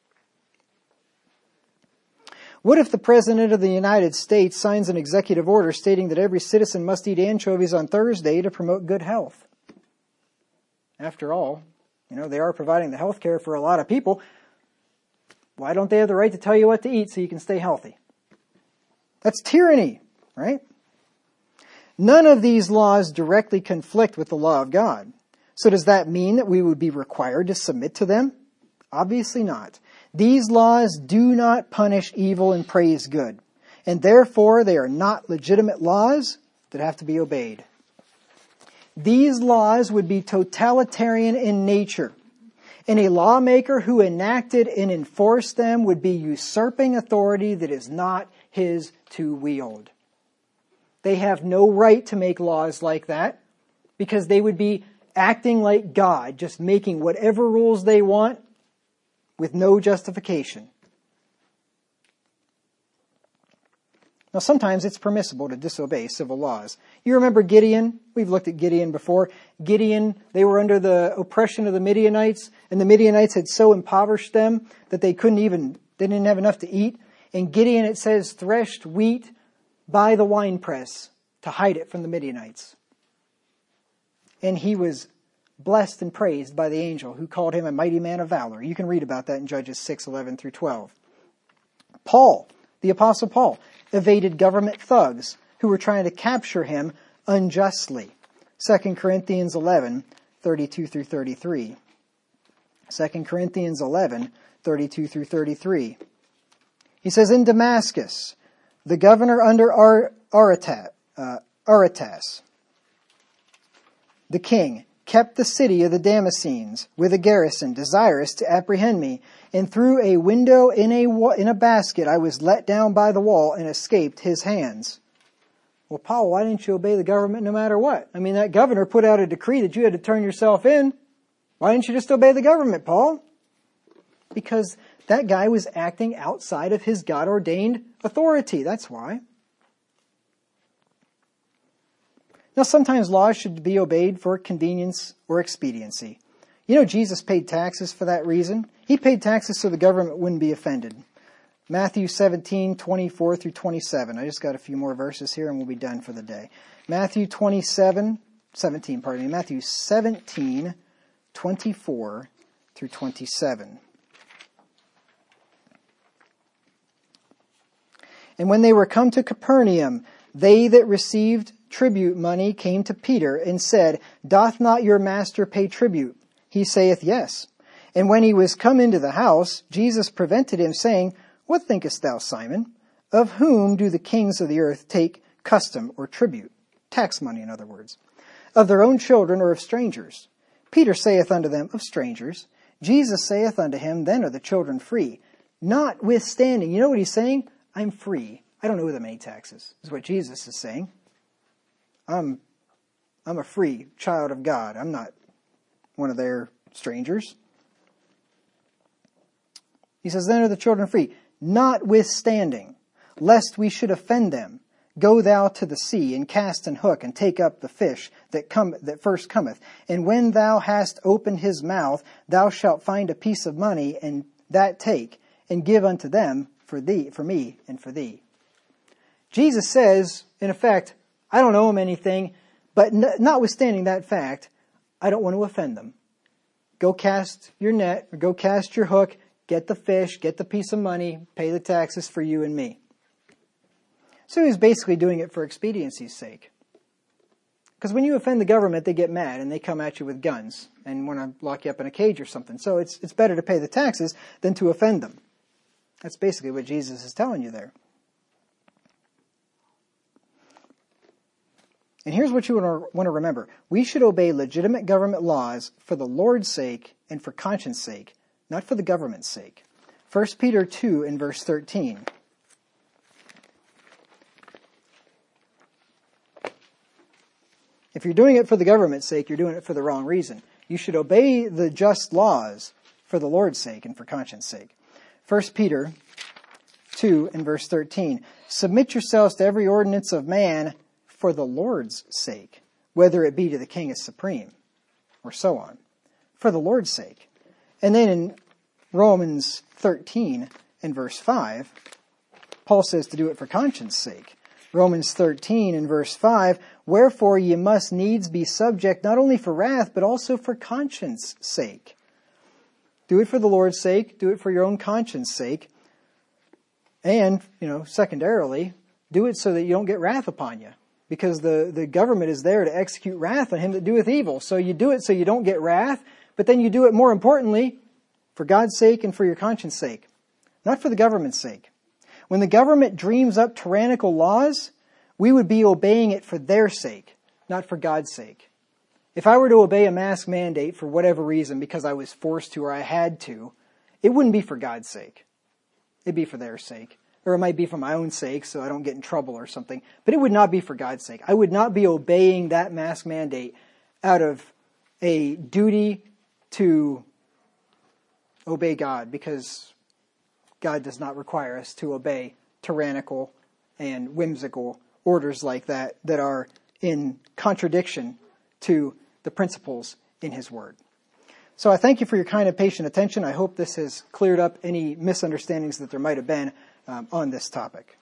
What if the President of the United States signs an executive order stating that every citizen must eat anchovies on Thursday to promote good health? After all, You know, they are providing the health care for a lot of people. Why don't they have the right to tell you what to eat so you can stay healthy? That's tyranny, right? None of these laws directly conflict with the law of God. So does that mean that we would be required to submit to them? Obviously not. These laws do not punish evil and praise good, and therefore they are not legitimate laws that have to be obeyed. These laws would be totalitarian in nature, and a lawmaker who enacted and enforced them would be usurping authority that is not his to wield. They have no right to make laws like that because they would be acting like God, just making whatever rules they want with no justification. Now, sometimes it's permissible to disobey civil laws. You remember Gideon? We've looked at Gideon before. Gideon, they were under the oppression of the Midianites, and the Midianites had so impoverished them that they couldn't even, they didn't have enough to eat. And Gideon, it says, threshed wheat by the winepress to hide it from the Midianites. And he was blessed and praised by the angel who called him a mighty man of valor. You can read about that in Judges six, eleven through twelve. Paul, the Apostle Paul, evaded government thugs who were trying to capture him unjustly. Second Corinthians eleven, thirty-two through thirty-three. Second Corinthians eleven, thirty-two through thirty-three. He says, in Damascus, the governor under Ar- Aretas, uh, Aretas, the king, kept the city of the Damascenes with a garrison, desirous to apprehend me. And through a window in a wa- in a basket I was let down by the wall and escaped his hands. Well, Paul, why didn't you obey the government no matter what? I mean, that governor put out a decree that you had to turn yourself in. Why didn't you just obey the government, Paul? Because that guy was acting outside of his God-ordained authority. That's why. Now, sometimes laws should be obeyed for convenience or expediency. You know, Jesus paid taxes for that reason. He paid taxes so the government wouldn't be offended. Matthew seventeen, twenty-four through twenty-seven. I just got a few more verses here and we'll be done for the day. Matthew twenty-seven, seventeen, pardon me. Matthew seventeen, twenty-four through twenty-seven. And when they were come to Capernaum, they that received tribute money came to Peter and said, doth not your master pay tribute? He saith, yes. And when he was come into the house, Jesus prevented him, saying, what thinkest thou, Simon? Of whom do the kings of the earth take custom or tribute? Tax money, in other words. Of their own children or of strangers? Peter saith unto them, of strangers. Jesus saith unto him, then are the children free. Notwithstanding, you know what he's saying? I'm free. I don't owe them any taxes, is what Jesus is saying. I'm, I'm a free child of God. I'm not one of their strangers. He says, then are the children free. Notwithstanding, lest we should offend them, go thou to the sea, and cast an hook, and take up the fish that come that first cometh. And when thou hast opened his mouth, thou shalt find a piece of money, and that take, and give unto them for thee, for me, and for thee. Jesus says, in effect, I don't owe them anything, but notwithstanding that fact, I don't want to offend them. Go cast your net, or go cast your hook, get the fish, get the piece of money, pay the taxes for you and me. So he's basically doing it for expediency's sake. Because when you offend the government, they get mad and they come at you with guns and want to lock you up in a cage or something. So it's it's better to pay the taxes than to offend them. That's basically what Jesus is telling you there. And here's what you want to remember. We should obey legitimate government laws for the Lord's sake and for conscience sake, not for the government's sake. First Peter two in verse thirteen. If you're doing it for the government's sake, you're doing it for the wrong reason. You should obey the just laws for the Lord's sake and for conscience sake. First Peter two in verse thirteen. Submit yourselves to every ordinance of man for the Lord's sake, whether it be to the king as supreme, or so on. For the Lord's sake. And then in Romans thirteen in verse five, Paul says to do it for conscience sake. Romans thirteen in verse five, wherefore ye must needs be subject not only for wrath, but also for conscience sake. Do it for the Lord's sake. Do it for your own conscience sake. And, you know, secondarily, do it so that you don't get wrath upon you. Because the, the government is there to execute wrath on him that doeth evil. So you do it so you don't get wrath, but then you do it more importantly for God's sake and for your conscience sake. Not for the government's sake. When the government dreams up tyrannical laws, we would be obeying it for their sake, not for God's sake. If I were to obey a mask mandate for whatever reason, because I was forced to or I had to, it wouldn't be for God's sake. It'd be for their sake. Or it might be for my own sake so I don't get in trouble or something. But it would not be for God's sake. I would not be obeying that mask mandate out of a duty to obey God, because God does not require us to obey tyrannical and whimsical orders like that that are in contradiction to the principles in His Word. So I thank you for your kind and patient attention. I hope this has cleared up any misunderstandings that there might have been um, on this topic.